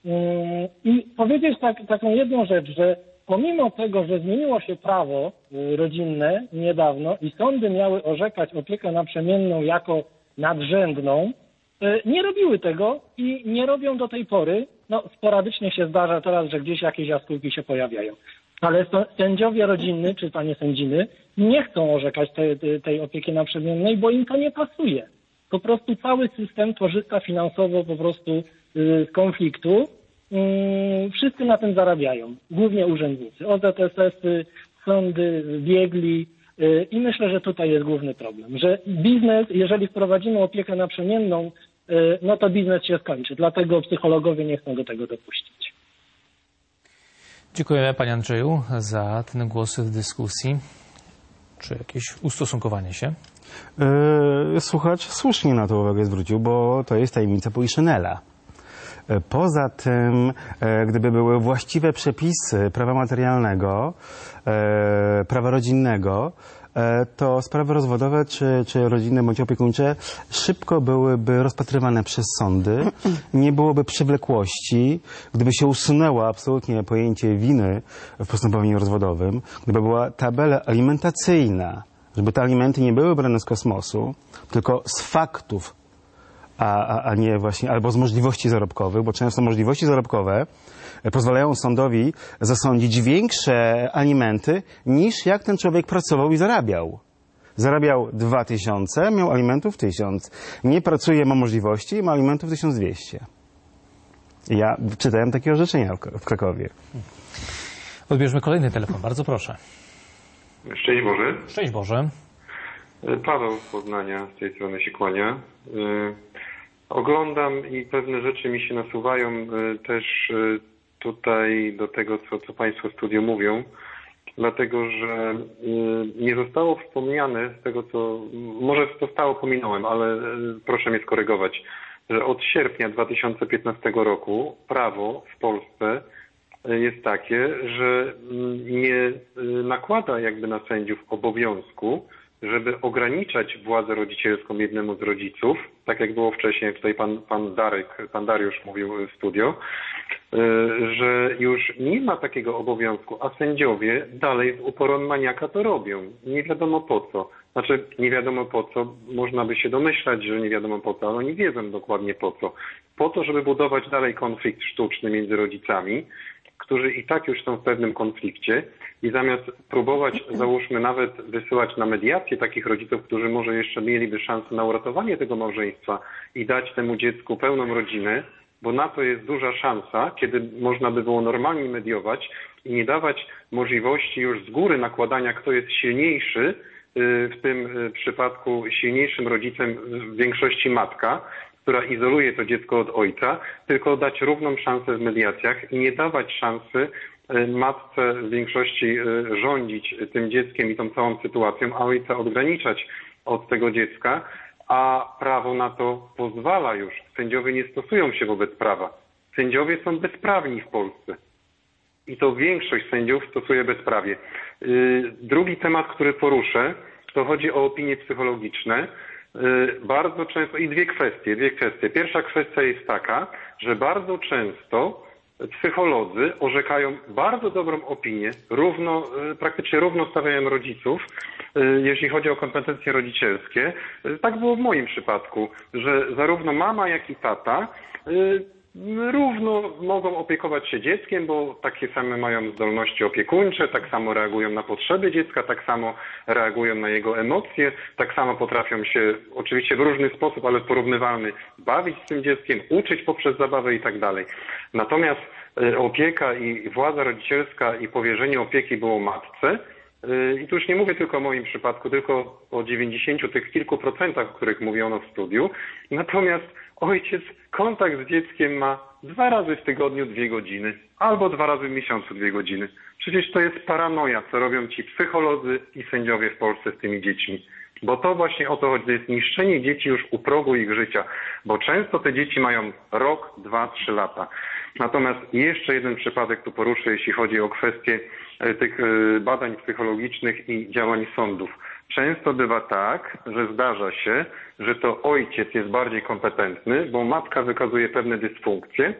i powiedzieć taką jedną rzecz, że pomimo tego, że zmieniło się prawo rodzinne niedawno i sądy miały orzekać opiekę naprzemienną jako nadrzędną, nie robiły tego i nie robią do tej pory. No, sporadycznie się zdarza teraz, że gdzieś jakieś jaskółki się pojawiają. Ale sędziowie rodzinni, czy panie sędziny, nie chcą orzekać tej opieki naprzemiennej, bo im to nie pasuje. Po prostu cały system korzysta finansowo po prostu z konfliktu. Wszyscy na tym zarabiają, głównie urzędnicy, OZSS-y, sądy, biegli i myślę, że tutaj jest główny problem, że biznes, jeżeli wprowadzimy opiekę naprzemienną, no to biznes się skończy, dlatego psychologowie nie chcą do tego dopuścić. Dziękujemy panie Andrzeju za ten głos w dyskusji. Czy jakieś ustosunkowanie się? Słuchacz słusznie na to uwagę zwrócił, bo to jest tajemnica Poliszynela. Poza tym, gdyby były właściwe przepisy prawa materialnego, prawa rodzinnego, to sprawy rozwodowe czy rodzinne bądź opiekuńcze szybko byłyby rozpatrywane przez sądy, nie byłoby przewlekłości, gdyby się usunęło absolutnie pojęcie winy w postępowaniu rozwodowym, gdyby była tabela alimentacyjna, żeby te alimenty nie były brane z kosmosu, tylko z faktów a nie właśnie, albo z możliwości zarobkowych, bo często możliwości zarobkowe pozwalają sądowi zasądzić większe alimenty niż jak ten człowiek pracował i zarabiał. Zarabiał 2000, miał alimentów 1000. Nie pracuje, ma możliwości, ma alimentów 1200. Ja czytałem takie orzeczenia w Krakowie. Odbierzmy kolejny telefon, bardzo proszę. Szczęść Boże. Szczęść Boże. Paweł z Poznania, z tej strony się kłania. Oglądam i pewne rzeczy mi się nasuwają też tutaj do tego, co Państwo w studiu mówią, dlatego że nie zostało wspomniane z tego, co może zostało, pominąłem, ale proszę mnie skorygować, że od sierpnia 2015 roku prawo w Polsce jest takie, że nie nakłada jakby na sędziów obowiązku, żeby ograniczać władzę rodzicielską jednemu z rodziców, tak jak było wcześniej, tutaj pan Dariusz mówił w studio, że już nie ma takiego obowiązku, a sędziowie dalej z uporem maniaka to robią. Nie wiadomo po co. Znaczy, nie wiadomo po co, można by się domyślać, że nie wiadomo po co, ale oni wiedzą dokładnie po co. Po to, żeby budować dalej konflikt sztuczny między rodzicami, którzy i tak już są w pewnym konflikcie i zamiast próbować, załóżmy, nawet wysyłać na mediację takich rodziców, którzy może jeszcze mieliby szansę na uratowanie tego małżeństwa i dać temu dziecku pełną rodzinę, bo na to jest duża szansa, kiedy można by było normalnie mediować i nie dawać możliwości już z góry nakładania, kto jest silniejszy, w tym przypadku silniejszym rodzicem w większości matka, która izoluje to dziecko od ojca, tylko dać równą szansę w mediacjach i nie dawać szansy matce w większości rządzić tym dzieckiem i tą całą sytuacją, a ojca odgraniczać od tego dziecka, a prawo na to pozwala już. Sędziowie nie stosują się wobec prawa. Sędziowie są bezprawni w Polsce. I to większość sędziów stosuje bezprawie. Drugi temat, który poruszę, to chodzi o opinie psychologiczne. Bardzo często i dwie kwestie. Pierwsza kwestia jest taka, że bardzo często psycholodzy orzekają bardzo dobrą opinię, praktycznie równo stawiają rodziców, jeśli chodzi o kompetencje rodzicielskie. Tak było w moim przypadku, że zarówno mama, jak i tata równo mogą opiekować się dzieckiem, bo takie same mają zdolności opiekuńcze, tak samo reagują na potrzeby dziecka, tak samo reagują na jego emocje, tak samo potrafią się oczywiście w różny sposób, ale porównywalny bawić z tym dzieckiem, uczyć poprzez zabawę i tak dalej. Natomiast opieka i władza rodzicielska i powierzenie opieki było matce. I tu już nie mówię tylko o moim przypadku, tylko o 90 tych kilku procentach, o których mówiono w studiu. Natomiast ojciec kontakt z dzieckiem ma 2 razy w tygodniu 2 godziny, albo 2 razy w miesiącu 2 godziny. Przecież to jest paranoja, co robią ci psycholodzy i sędziowie w Polsce z tymi dziećmi. Bo to właśnie o to chodzi, to jest niszczenie dzieci już u progu ich życia, bo często te dzieci mają rok, 2, 3 lata. Natomiast jeszcze jeden przypadek tu poruszę, jeśli chodzi o kwestię tych badań psychologicznych i działań sądów. Często bywa tak, że zdarza się, że to ojciec jest bardziej kompetentny, bo matka wykazuje pewne dysfunkcje,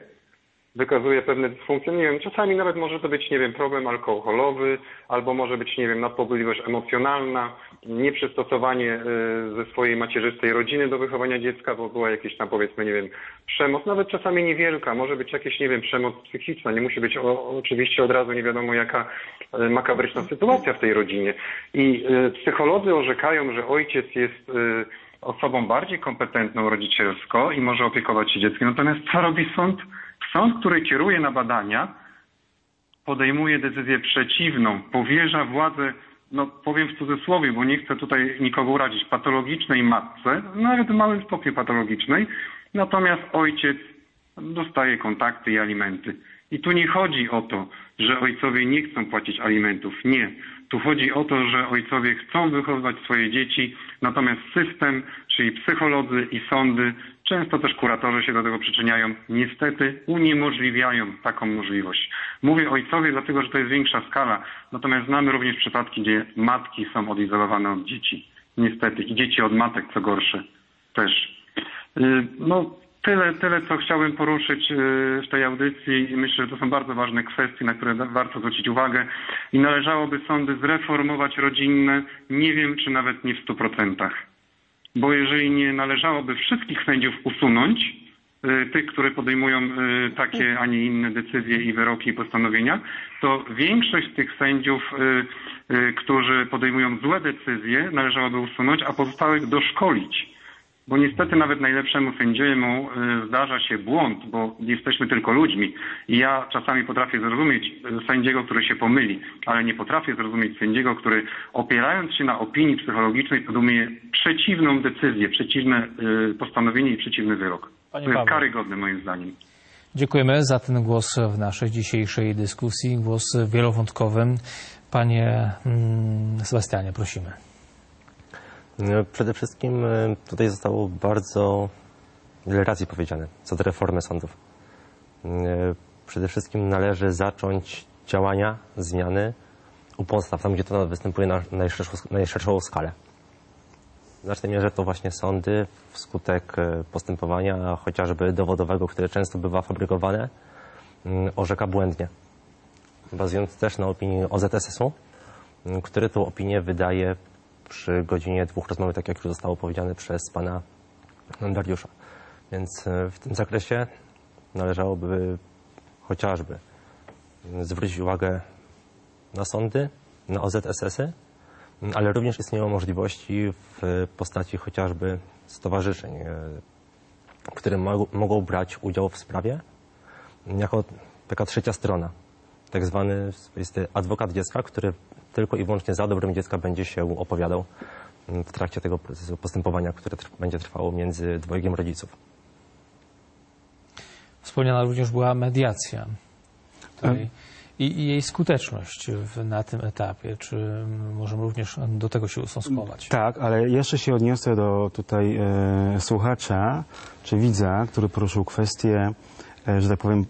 nie wiem, czasami nawet może to być, nie wiem, problem alkoholowy, albo może być, nie wiem, nadpobudliwość emocjonalna, nieprzystosowanie ze swojej macierzystej rodziny do wychowania dziecka, bo była jakieś tam, powiedzmy, nie wiem, przemoc, nawet czasami niewielka, może być jakieś, nie wiem, przemoc psychiczna, nie musi być oczywiście od razu nie wiadomo jaka makabryczna sytuacja w tej rodzinie. I psycholodzy orzekają, że ojciec jest osobą bardziej kompetentną rodzicielsko i może opiekować się dzieckiem. Natomiast co robi sąd? Sąd, który kieruje na badania, podejmuje decyzję przeciwną, powierza władzę, no powiem w cudzysłowie, bo nie chcę tutaj nikogo urazić, patologicznej matce, nawet w małym stopniu patologicznej, natomiast ojciec dostaje kontakty i alimenty. I tu nie chodzi o to, że ojcowie nie chcą płacić alimentów. Nie. Tu chodzi o to, że ojcowie chcą wychowywać swoje dzieci, natomiast system, czyli psycholodzy i sądy, często też kuratorzy się do tego przyczyniają, niestety uniemożliwiają taką możliwość. Mówię ojcowie, dlatego że to jest większa skala, natomiast znamy również przypadki, gdzie matki są odizolowane od dzieci. Niestety. I dzieci od matek, co gorsze, też. Tyle, co chciałem poruszyć w tej audycji i myślę, że to są bardzo ważne kwestie, na które warto zwrócić uwagę i należałoby sądy zreformować rodzinne, nie wiem, czy nawet nie w 100%. bo jeżeli nie należałoby wszystkich sędziów usunąć, tych, które podejmują takie, a nie inne decyzje i wyroki i postanowienia, to większość tych sędziów, którzy podejmują złe decyzje, należałoby usunąć, a pozostałych doszkolić. Bo niestety nawet najlepszemu sędziemu zdarza się błąd, bo jesteśmy tylko ludźmi. I ja czasami potrafię zrozumieć sędziego, który się pomyli, ale nie potrafię zrozumieć sędziego, który opierając się na opinii psychologicznej podejmuje przeciwną decyzję, przeciwne postanowienie i przeciwny wyrok. To jest karygodne moim zdaniem. Dziękujemy za ten głos w naszej dzisiejszej dyskusji, głos wielowątkowy. Panie Sebastianie, prosimy. Przede wszystkim tutaj zostało bardzo wiele razy powiedziane co do reformy sądów. Przede wszystkim należy zacząć działania, zmiany u podstaw, tam gdzie to występuje na najszerszą skalę. W znacznej mierze to właśnie sądy wskutek postępowania chociażby dowodowego, które często bywa fabrykowane, orzeka błędnie. Bazując też na opinii OZSS-u, który tą opinię wydaje przy godzinie 2 rozmowy, tak jak już zostało powiedziane przez pana Dariusza. Więc w tym zakresie należałoby chociażby zwrócić uwagę na sądy, na OZSS-y, ale również istnieją możliwości w postaci chociażby stowarzyszeń, które mogą brać udział w sprawie jako taka trzecia strona, tak zwany swoisty adwokat dziecka, który tylko i wyłącznie za dobrem dziecka będzie się opowiadał w trakcie tego procesu postępowania, które będzie trwało między dwojgiem rodziców. Wspomniana również była mediacja i jej skuteczność na tym etapie. Czy możemy również do tego się ustosunkować? Tak, ale jeszcze się odniosę do tutaj słuchacza czy widza, który poruszył kwestię, że tak powiem,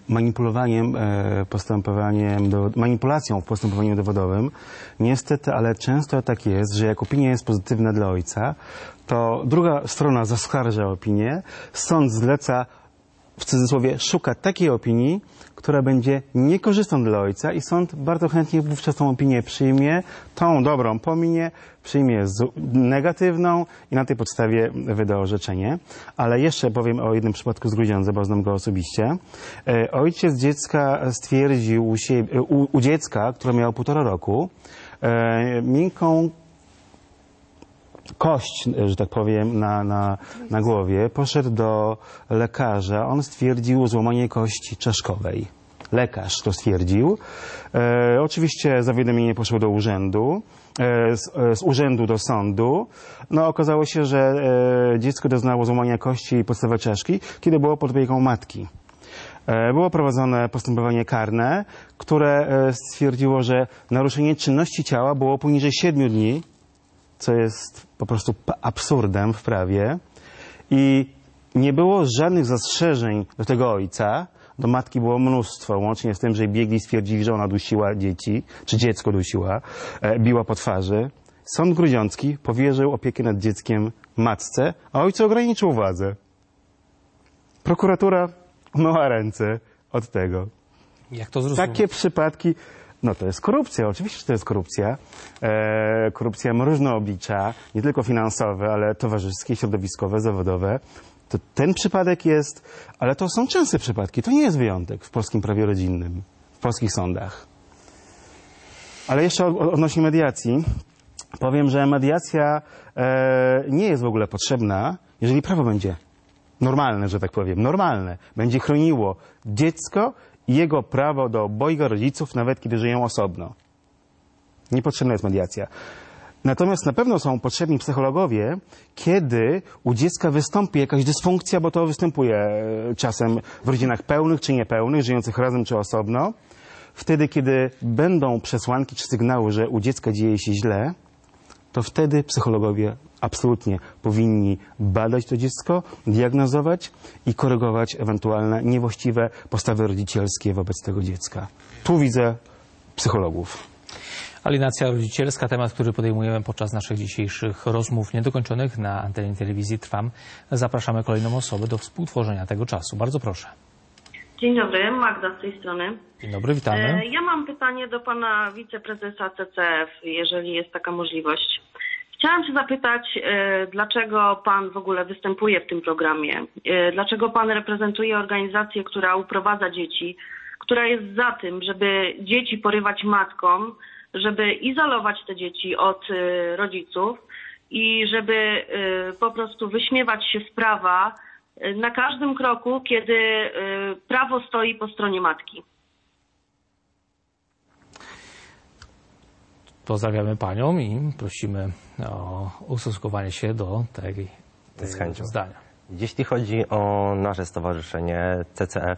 manipulacją w postępowaniu dowodowym. Niestety, ale często tak jest, że jak opinia jest pozytywna dla ojca, to druga strona zaskarża opinię, sąd zleca, w cudzysłowie, szuka takiej opinii, która będzie niekorzystna dla ojca i sąd bardzo chętnie wówczas tą opinię przyjmie, tą dobrą pominie, przyjmie negatywną i na tej podstawie wyda orzeczenie. Ale jeszcze powiem o jednym przypadku z Grudziądza, bo znam go osobiście. Ojciec dziecka stwierdził u dziecka, które miało 1,5 roku, miękką kość, że tak powiem, na głowie. Poszedł do lekarza. On stwierdził złamanie kości czaszkowej. Lekarz to stwierdził. Oczywiście zawiadomienie poszło do urzędu. Z urzędu do sądu. No, okazało się, że dziecko doznało złamania kości podstawowej czaszki, kiedy było pod opieką matki. Było prowadzone postępowanie karne, które stwierdziło, że naruszenie czynności ciała było poniżej 7 dni, co jest po prostu absurdem w prawie. I nie było żadnych zastrzeżeń do tego ojca. Do matki było mnóstwo, łącznie z tym, że biegli stwierdzili, że ona dusiła dzieci, czy dziecko dusiła, biła po twarzy. Sąd grudziącki powierzył opiekę nad dzieckiem matce, a ojcu ograniczył władzę. Prokuratura umyła ręce od tego. Jak to zrozumieć? Takie przypadki, no to jest korupcja, oczywiście, że to jest korupcja. Korupcja ma różne oblicza, nie tylko finansowe, ale towarzyskie, środowiskowe, zawodowe. To ten przypadek jest, ale to są częste przypadki, to nie jest wyjątek w polskim prawie rodzinnym, w polskich sądach. Ale jeszcze odnośnie mediacji, powiem, że mediacja nie jest w ogóle potrzebna, jeżeli prawo będzie normalne, że tak powiem, normalne, będzie chroniło dziecko i jego prawo do obojga rodziców, nawet kiedy żyją osobno. Niepotrzebna jest mediacja. Natomiast na pewno są potrzebni psychologowie, kiedy u dziecka wystąpi jakaś dysfunkcja, bo to występuje czasem w rodzinach pełnych czy niepełnych, żyjących razem czy osobno. Wtedy, kiedy będą przesłanki czy sygnały, że u dziecka dzieje się źle, to wtedy psychologowie absolutnie powinni badać to dziecko, diagnozować i korygować ewentualne niewłaściwe postawy rodzicielskie wobec tego dziecka. Tu widzę psychologów. Alienacja rodzicielska, temat, który podejmujemy podczas naszych dzisiejszych rozmów niedokończonych na antenie telewizji Trwam. Zapraszamy kolejną osobę do współtworzenia tego czasu. Bardzo proszę. Dzień dobry, Magda z tej strony. Dzień dobry, witamy. Ja mam pytanie do pana wiceprezesa CCF, jeżeli jest taka możliwość. Chciałam się zapytać, dlaczego pan w ogóle występuje w tym programie? Dlaczego pan reprezentuje organizację, która uprowadza dzieci, która jest za tym, żeby dzieci porywać matkom, żeby izolować te dzieci od rodziców i żeby po prostu wyśmiewać się z prawa na każdym kroku, kiedy prawo stoi po stronie matki? Pozdrawiamy panią i prosimy o ustosunkowanie się do tego zdania. Jeśli chodzi o nasze stowarzyszenie CCF,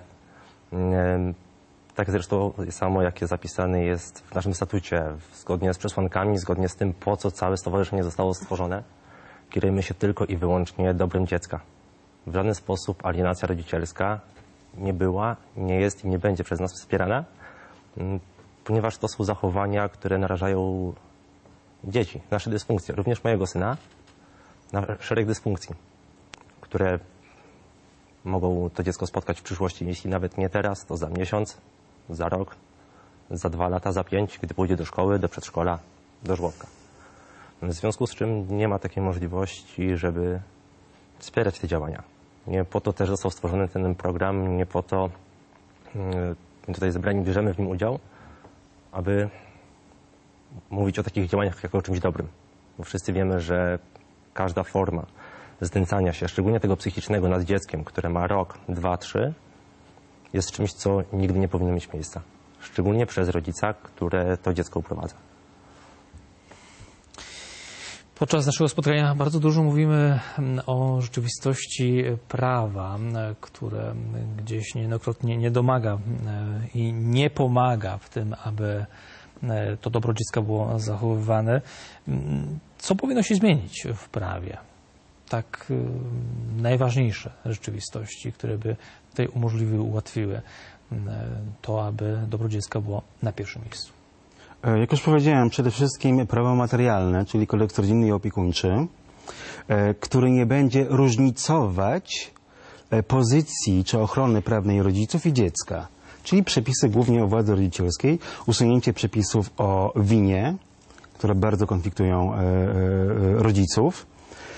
tak zresztą samo jakie zapisane jest w naszym statucie, zgodnie z przesłankami, zgodnie z tym, po co całe stowarzyszenie zostało stworzone, kierujemy się tylko i wyłącznie dobrem dziecka. W żaden sposób alienacja rodzicielska nie była, nie jest i nie będzie przez nas wspierana, ponieważ to są zachowania, które narażają dzieci, nasze dysfunkcje, również mojego syna, na szereg dysfunkcji, które mogą to dziecko spotkać w przyszłości, jeśli nawet nie teraz, to za miesiąc, za rok, za 2 lata, za 5, gdy pójdzie do szkoły, do przedszkola, do żłobka. W związku z czym nie ma takiej możliwości, żeby wspierać te działania. Nie po to też został stworzony ten program, nie po to tutaj zebrani bierzemy w nim udział, aby mówić o takich działaniach jako o czymś dobrym. Bo wszyscy wiemy, że każda forma znęcania się, szczególnie tego psychicznego nad dzieckiem, które ma rok, 2, 3, jest czymś, co nigdy nie powinno mieć miejsca. Szczególnie przez rodzica, które to dziecko uprowadza. Podczas naszego spotkania bardzo dużo mówimy o rzeczywistości prawa, które gdzieś niejednokrotnie nie domaga i nie pomaga w tym, aby to dobro dziecka było zachowywane. Co powinno się zmienić w prawie? Tak najważniejsze rzeczywistości, które by tutaj umożliwiły, ułatwiły to, aby dobro dziecka było na pierwszym miejscu. Jak już powiedziałem, przede wszystkim prawo materialne, czyli kodeks rodzinny i opiekuńczy, który nie będzie różnicować pozycji czy ochrony prawnej rodziców i dziecka. Czyli przepisy głównie o władzy rodzicielskiej, usunięcie przepisów o winie, które bardzo konfliktują rodziców,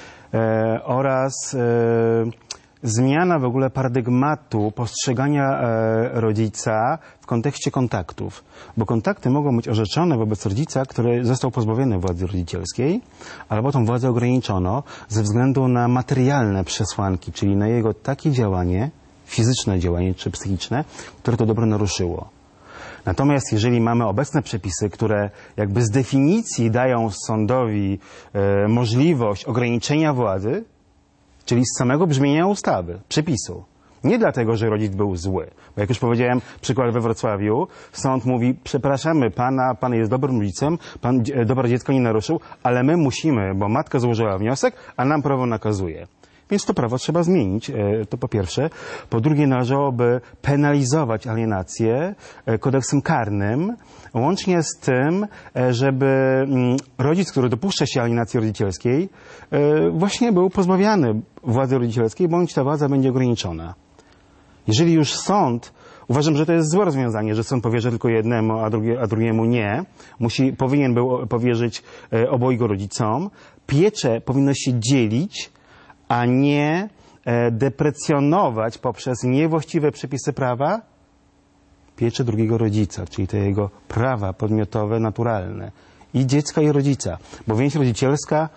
oraz zmiana w ogóle paradygmatu postrzegania rodzica w kontekście kontaktów. Bo kontakty mogą być orzeczone wobec rodzica, który został pozbawiony władzy rodzicielskiej, albo tą władzę ograniczono ze względu na materialne przesłanki, czyli na jego takie działanie, fizyczne działanie czy psychiczne, które to dobro naruszyło. Natomiast jeżeli mamy obecne przepisy, które jakby z definicji dają sądowi możliwość ograniczenia władzy, czyli z samego brzmienia ustawy, przepisu. Nie dlatego, że rodzic był zły. Bo jak już powiedziałem, przykład we Wrocławiu, sąd mówi, przepraszamy pana, pan jest dobrym rodzicem, pan dobro dziecka nie naruszył, ale my musimy, bo matka złożyła wniosek, a nam prawo nakazuje. Więc to prawo trzeba zmienić, to po pierwsze. Po drugie, należałoby penalizować alienację kodeksem karnym, łącznie z tym, żeby rodzic, który dopuszcza się alienacji rodzicielskiej, właśnie był pozbawiany władzy rodzicielskiej, bądź ta władza będzie ograniczona. Jeżeli już sąd, uważam, że to jest złe rozwiązanie, że sąd powierza tylko jednemu, a drugiemu nie, powinien był powierzyć obojgu rodzicom, pieczę powinno się dzielić, a nie deprecjonować poprzez niewłaściwe przepisy prawa pieczę drugiego rodzica, czyli te jego prawa podmiotowe, naturalne. I dziecka, i rodzica. Bo więź rodzicielska,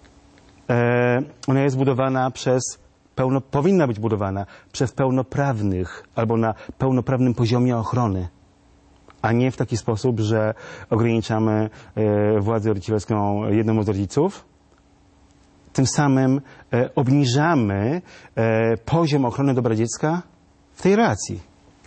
ona jest budowana powinna być budowana przez pełnoprawnych, albo na pełnoprawnym poziomie ochrony, a nie w taki sposób, że ograniczamy władzę rodzicielską jednemu z rodziców. Tym samym obniżamy poziom ochrony dobra dziecka w tej relacji.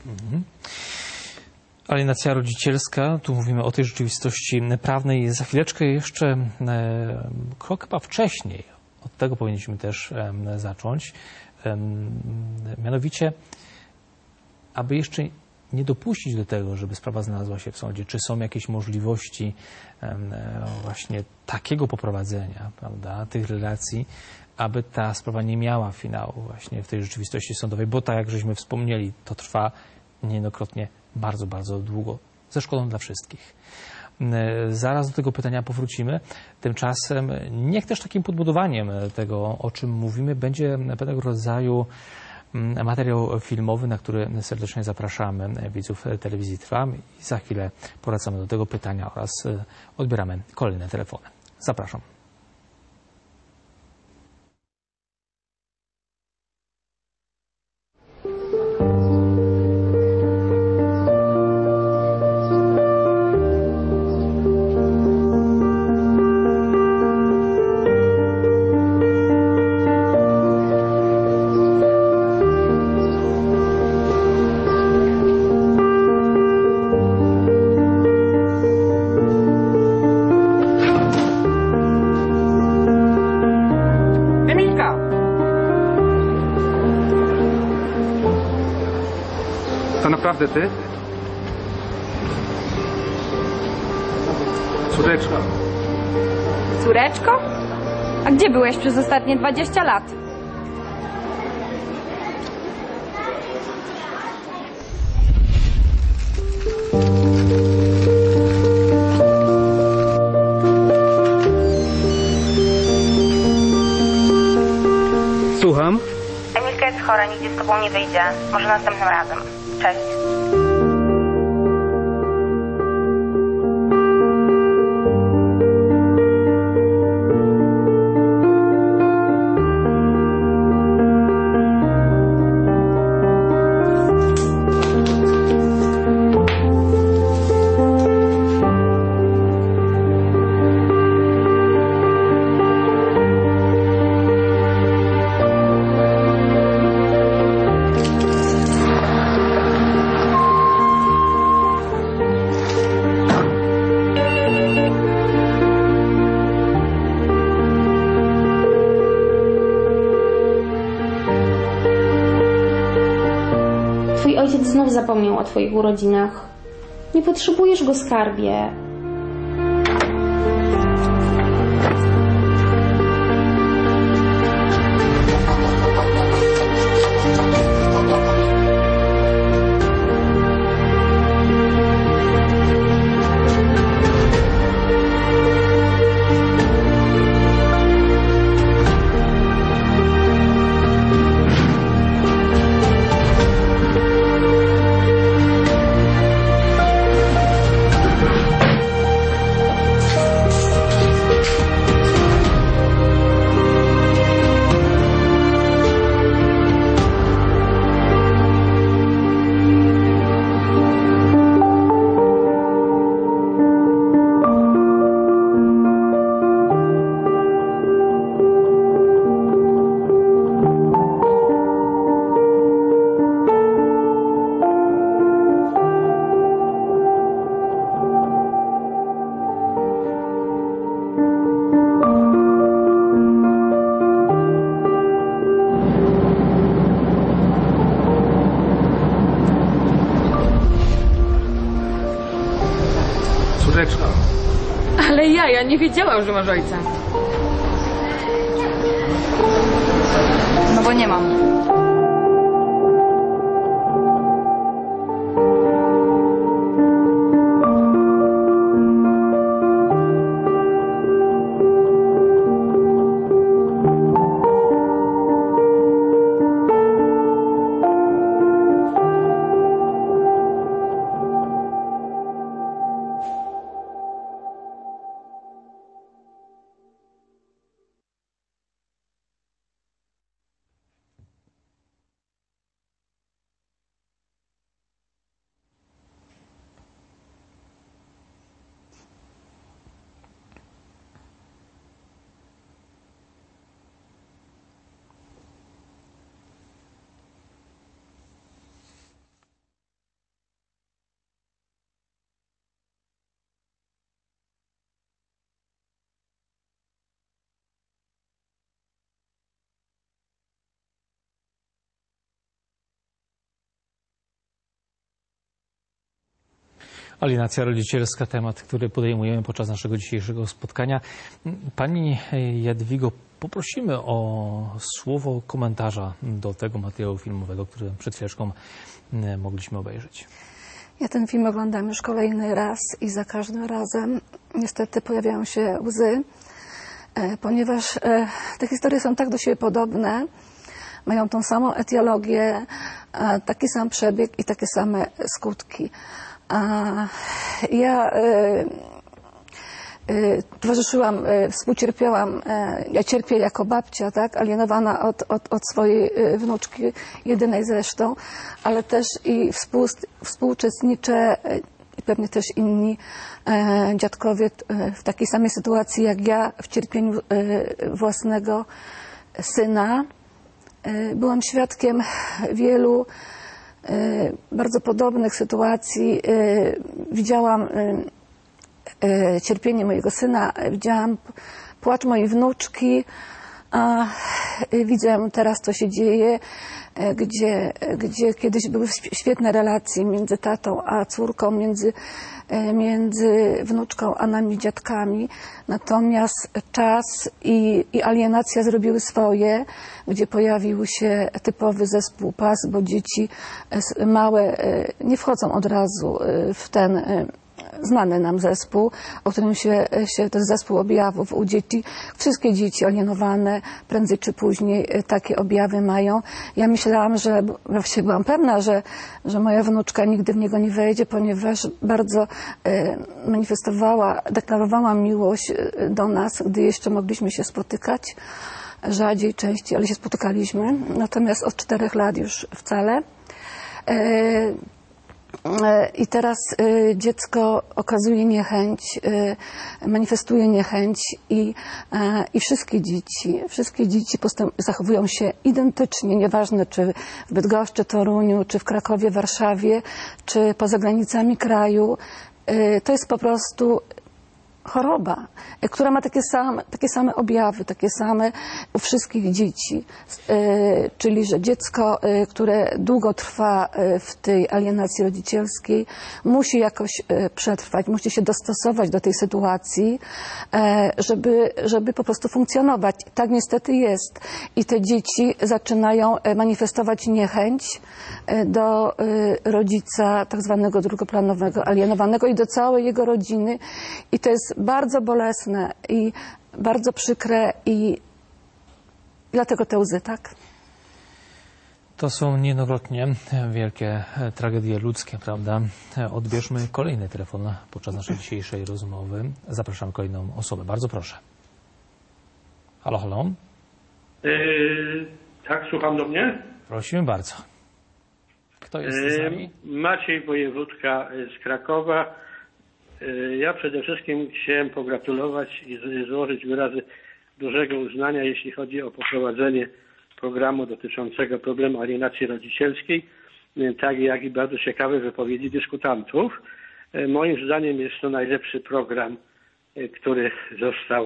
Alienacja rodzicielska, tu mówimy o tej rzeczywistości prawnej. Za chwileczkę jeszcze krok chyba wcześniej. Od tego powinniśmy też zacząć. Mianowicie, aby jeszcze nie dopuścić do tego, żeby sprawa znalazła się w sądzie, czy są jakieś możliwości właśnie takiego poprowadzenia, prawda, tych relacji, aby ta sprawa nie miała finału właśnie w tej rzeczywistości sądowej, bo tak jak żeśmy wspomnieli, to trwa niejednokrotnie bardzo, bardzo długo, ze szkodą dla wszystkich. Zaraz do tego pytania powrócimy. Tymczasem niech też takim podbudowaniem tego, o czym mówimy, będzie pewnego rodzaju materiał filmowy, na który serdecznie zapraszamy widzów telewizji Trwam i za chwilę powracamy do tego pytania oraz odbieramy kolejne telefony. Zapraszam. To naprawdę ty? Córeczko. Córeczko? A gdzie byłeś przez ostatnie 20 lat? Słucham? Emilka jest chora, nigdzie z tobą nie wyjdzie. Może następnym razem. Cześć. Twój ojciec znów zapomniał o twoich urodzinach. Nie potrzebujesz go, skarbie. Córeczko. Ale ja nie wiedziałam, że masz ojca. No bo nie mam. Alienacja rodzicielska, temat, który podejmujemy podczas naszego dzisiejszego spotkania. Pani Jadwigo, poprosimy o słowo komentarza do tego materiału filmowego, który przed chwileczką mogliśmy obejrzeć. Ja ten film oglądam już kolejny raz i za każdym razem niestety pojawiają się łzy, ponieważ te historie są tak do siebie podobne, mają tą samą etiologię, taki sam przebieg i takie same skutki. Ja towarzyszyłam, współcierpiałam, ja cierpię jako babcia, tak, alienowana od swojej wnuczki, jedynej zresztą, ale też i współuczestniczę i pewnie też inni dziadkowie w takiej samej sytuacji jak ja w cierpieniu własnego syna. Byłam świadkiem wielu bardzo podobnych sytuacji. Widziałam cierpienie mojego syna, widziałam płacz mojej wnuczki, a widzę teraz, co się dzieje, gdzie kiedyś były świetne relacje między tatą a córką, między wnuczką a nami dziadkami. Natomiast czas i alienacja zrobiły swoje, gdzie pojawił się typowy zespół PAS, bo dzieci małe nie wchodzą od razu w ten znany nam zespół, o którym się ten zespół objawów u dzieci. Wszystkie dzieci alienowane prędzej czy później takie objawy mają. Ja myślałam, właściwie byłam pewna, że moja wnuczka nigdy w niego nie wejdzie, ponieważ bardzo deklarowała miłość do nas, gdy jeszcze mogliśmy się spotykać. Rzadziej, częściej, ale się spotykaliśmy. Natomiast od 4 lat już wcale. I teraz dziecko okazuje niechęć, manifestuje niechęć i wszystkie dzieci zachowują się identycznie, nieważne czy w Bydgoszczy, Toruniu, czy w Krakowie, Warszawie, czy poza granicami kraju. To jest po prostu choroba, która ma takie same objawy, takie same u wszystkich dzieci. Czyli, że dziecko, które długo trwa w tej alienacji rodzicielskiej, musi jakoś przetrwać, musi się dostosować do tej sytuacji, żeby po prostu funkcjonować. Tak niestety jest. I te dzieci zaczynają manifestować niechęć do rodzica tak zwanego drugoplanowego, alienowanego i do całej jego rodziny. I to jest bardzo bolesne i bardzo przykre i dlatego te łzy, tak? To są niejednokrotnie wielkie tragedie ludzkie, prawda? Odbierzmy kolejny telefon podczas naszej dzisiejszej rozmowy. Zapraszam kolejną osobę. Bardzo proszę. Halo, halo? Tak, słucham do mnie? Prosimy bardzo. Kto jest z nami? Maciej Wojewódka z Krakowa. Ja przede wszystkim chciałem pogratulować i złożyć wyrazy dużego uznania, jeśli chodzi o poprowadzenie programu dotyczącego problemu alienacji rodzicielskiej, tak jak i bardzo ciekawe wypowiedzi dyskutantów. Moim zdaniem jest to najlepszy program, który został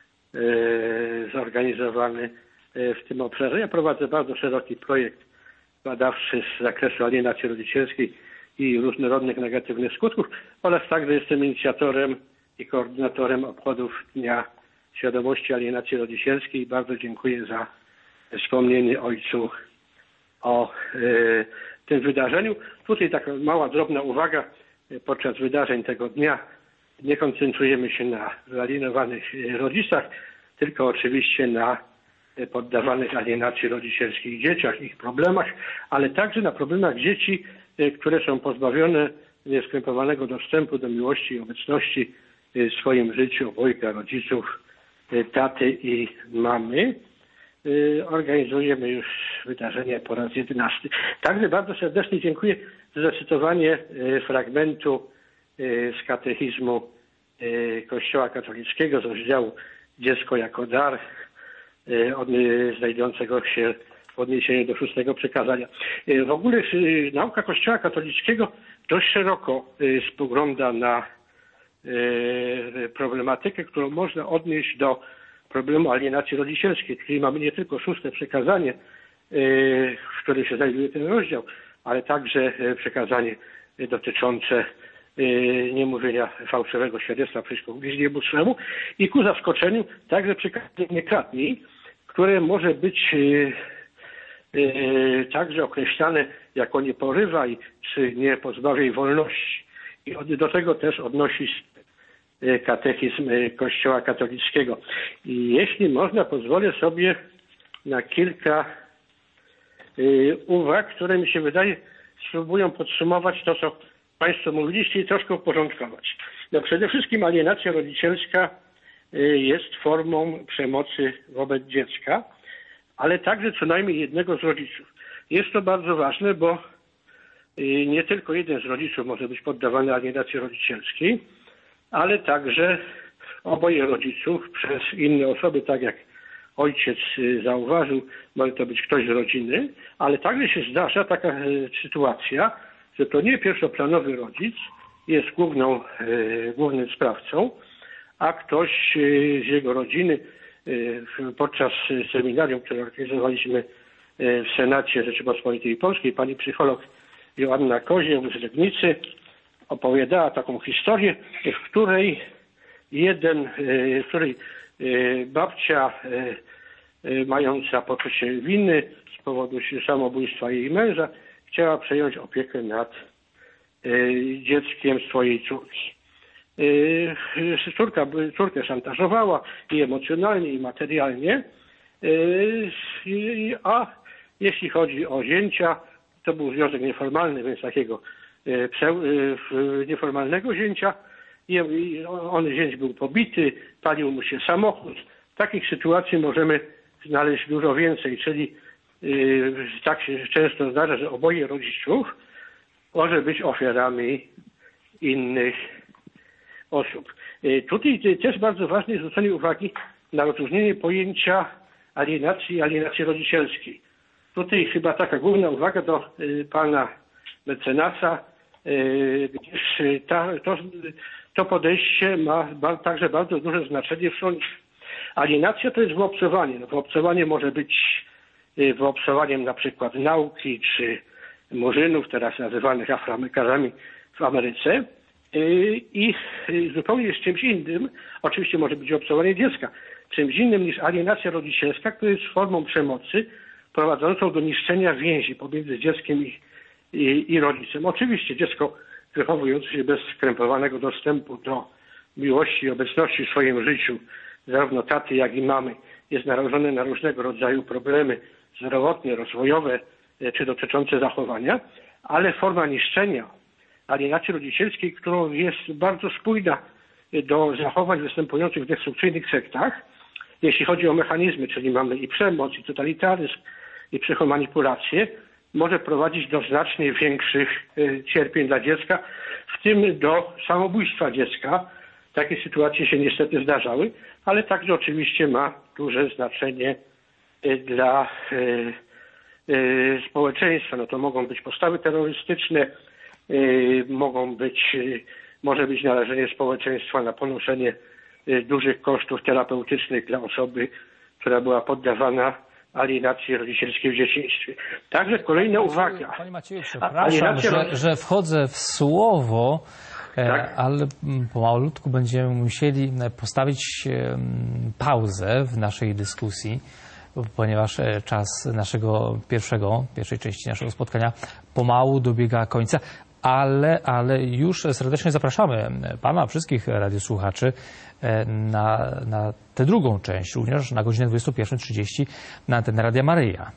zorganizowany w tym obszarze. Ja prowadzę bardzo szeroki projekt badawczy z zakresu alienacji rodzicielskiej i różnorodnych negatywnych skutków oraz także jestem inicjatorem i koordynatorem obchodów Dnia Świadomości Alienacji Rodzicielskiej. Bardzo dziękuję za wspomnienie ojcu o tym wydarzeniu. Tutaj taka mała, drobna uwaga. Podczas wydarzeń tego dnia nie koncentrujemy się na wyalienowanych rodzicach, tylko oczywiście na poddawanych alienacji rodzicielskiej dzieciach, ich problemach, ale także na problemach dzieci, które są pozbawione nieskrępowanego dostępu do miłości i obecności w swoim życiu obojga rodziców, taty i mamy. Organizujemy już wydarzenie po raz 11. Także bardzo serdecznie dziękuję za zacytowanie fragmentu z katechizmu Kościoła katolickiego z rozdziału Dziecko jako dar, znajdującego się w odniesieniu do 6. przykazania. W ogóle nauka Kościoła katolickiego dość szeroko spogląda na problematykę, którą można odnieść do problemu alienacji rodzicielskiej. Czyli mamy nie tylko 6. przekazanie, w którym się znajduje ten rozdział, ale także przekazanie dotyczące niemówienia fałszywego świadectwa przeciwko bliźniemu swemu i ku zaskoczeniu także przekazanie nie kradnij, które może być także określane jako nie porywaj, czy nie pozbawiaj wolności. I do tego też odnosi się katechizm Kościoła katolickiego. I jeśli można, pozwolę sobie na kilka uwag, które mi się wydaje spróbują podsumować to, co Państwo mówiliście i troszkę uporządkować. No przede wszystkim alienacja rodzicielska jest formą przemocy wobec dziecka, ale także co najmniej jednego z rodziców. Jest to bardzo ważne, bo nie tylko jeden z rodziców może być poddawany alienacji rodzicielskiej, ale także oboje rodziców przez inne osoby, tak jak ojciec zauważył, może to być ktoś z rodziny, ale także się zdarza taka sytuacja, że to nie pierwszoplanowy rodzic jest głównym sprawcą, a ktoś z jego rodziny podczas seminarium, które organizowaliśmy w Senacie Rzeczypospolitej Polskiej, pani psycholog Joanna Kozieł z Legnicy opowiadała taką historię, w której babcia mająca poczucie winy z powodu samobójstwa jej męża chciała przejąć opiekę nad dzieckiem swojej córki. Córkę szantażowała i emocjonalnie, i materialnie, a jeśli chodzi o zięcia, to był związek nieformalny, więc takiego nieformalnego zięcia. Zięć był pobity, palił mu się samochód. Takich sytuacji możemy znaleźć dużo więcej, czyli tak się często zdarza, że oboje rodziców może być ofiarami innych osób. Tutaj też bardzo ważne jest zwrócenie uwagi na rozróżnienie pojęcia alienacji i alienacji rodzicielskiej. Tutaj chyba taka główna uwaga do pana mecenasa, gdyż to podejście ma także bardzo duże znaczenie w szkolnictwie. Alienacja to jest wyobcowanie. Wyobcowanie może być wyobcowaniem na przykład nauki czy murzynów, teraz nazywanych Afroamerykanami w Ameryce. I zupełnie jest czymś innym, oczywiście może być wyobcowanie dziecka, czymś innym niż alienacja rodzicielska, która jest formą przemocy prowadzącą do niszczenia więzi pomiędzy dzieckiem i rodzicem. Oczywiście dziecko wychowujące się bez skrępowanego dostępu do miłości i obecności w swoim życiu, zarówno taty, jak i mamy, jest narażone na różnego rodzaju problemy zdrowotne, rozwojowe czy dotyczące zachowania, ale forma niszczenia alienacji rodzicielskiej, którą jest bardzo spójna do zachowań występujących w destrukcyjnych sektach, jeśli chodzi o mechanizmy, czyli mamy i przemoc, i totalitaryzm, i psychomanipulację, może prowadzić do znacznie większych cierpień dla dziecka, w tym do samobójstwa dziecka. Takie sytuacje się niestety zdarzały, ale także oczywiście ma duże znaczenie dla społeczeństwa. No to mogą być postawy terrorystyczne, może być narażenie społeczeństwa na ponoszenie dużych kosztów terapeutycznych dla osoby, która była poddawana alienacji rodzicielskiej w dzieciństwie. Także kolejna uwaga. Panie Macieju, przepraszam, że wchodzę w słowo, tak? Ale pomalutku będziemy musieli postawić pauzę w naszej dyskusji, ponieważ czas pierwszej części naszego spotkania pomału dobiega końca. Ale już serdecznie zapraszamy Pana, wszystkich radiosłuchaczy na tę drugą część, również na godzinę 21:30 na antenę Radia Maryja.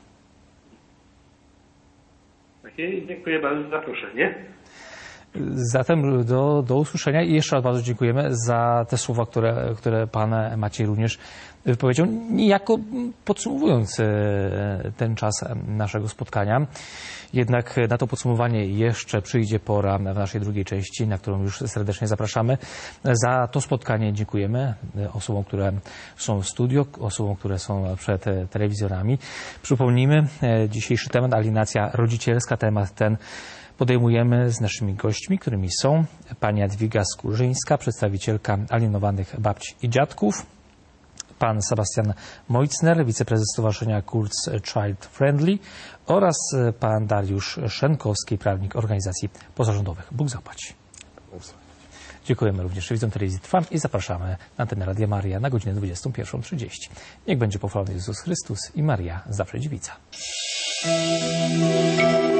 Dziękuję bardzo za zaproszenie. Zatem do usłyszenia i jeszcze raz bardzo dziękujemy za te słowa, które Pan Maciej również wypowiedział, niejako podsumowując ten czas naszego spotkania. Jednak na to podsumowanie jeszcze przyjdzie pora w naszej drugiej części, na którą już serdecznie zapraszamy. Za to spotkanie dziękujemy osobom, które są w studio, osobom, które są przed telewizorami. Przypomnijmy, dzisiejszy temat alienacja rodzicielska. Temat ten podejmujemy z naszymi gośćmi, którymi są pani Jadwiga Skurzyńska, przedstawicielka alienowanych babci i dziadków, pan Sebastian Mojcner, wiceprezes Stowarzyszenia Kurz Child Friendly oraz pan Dariusz Szenkowski, prawnik organizacji pozarządowych. Bóg zapłać. Dziękujemy również widzom telewizji Trwam i zapraszamy na antenę Radia Maria na godzinę 21:30. Niech będzie pochwalony Jezus Chrystus i Maria zawsze dziewica.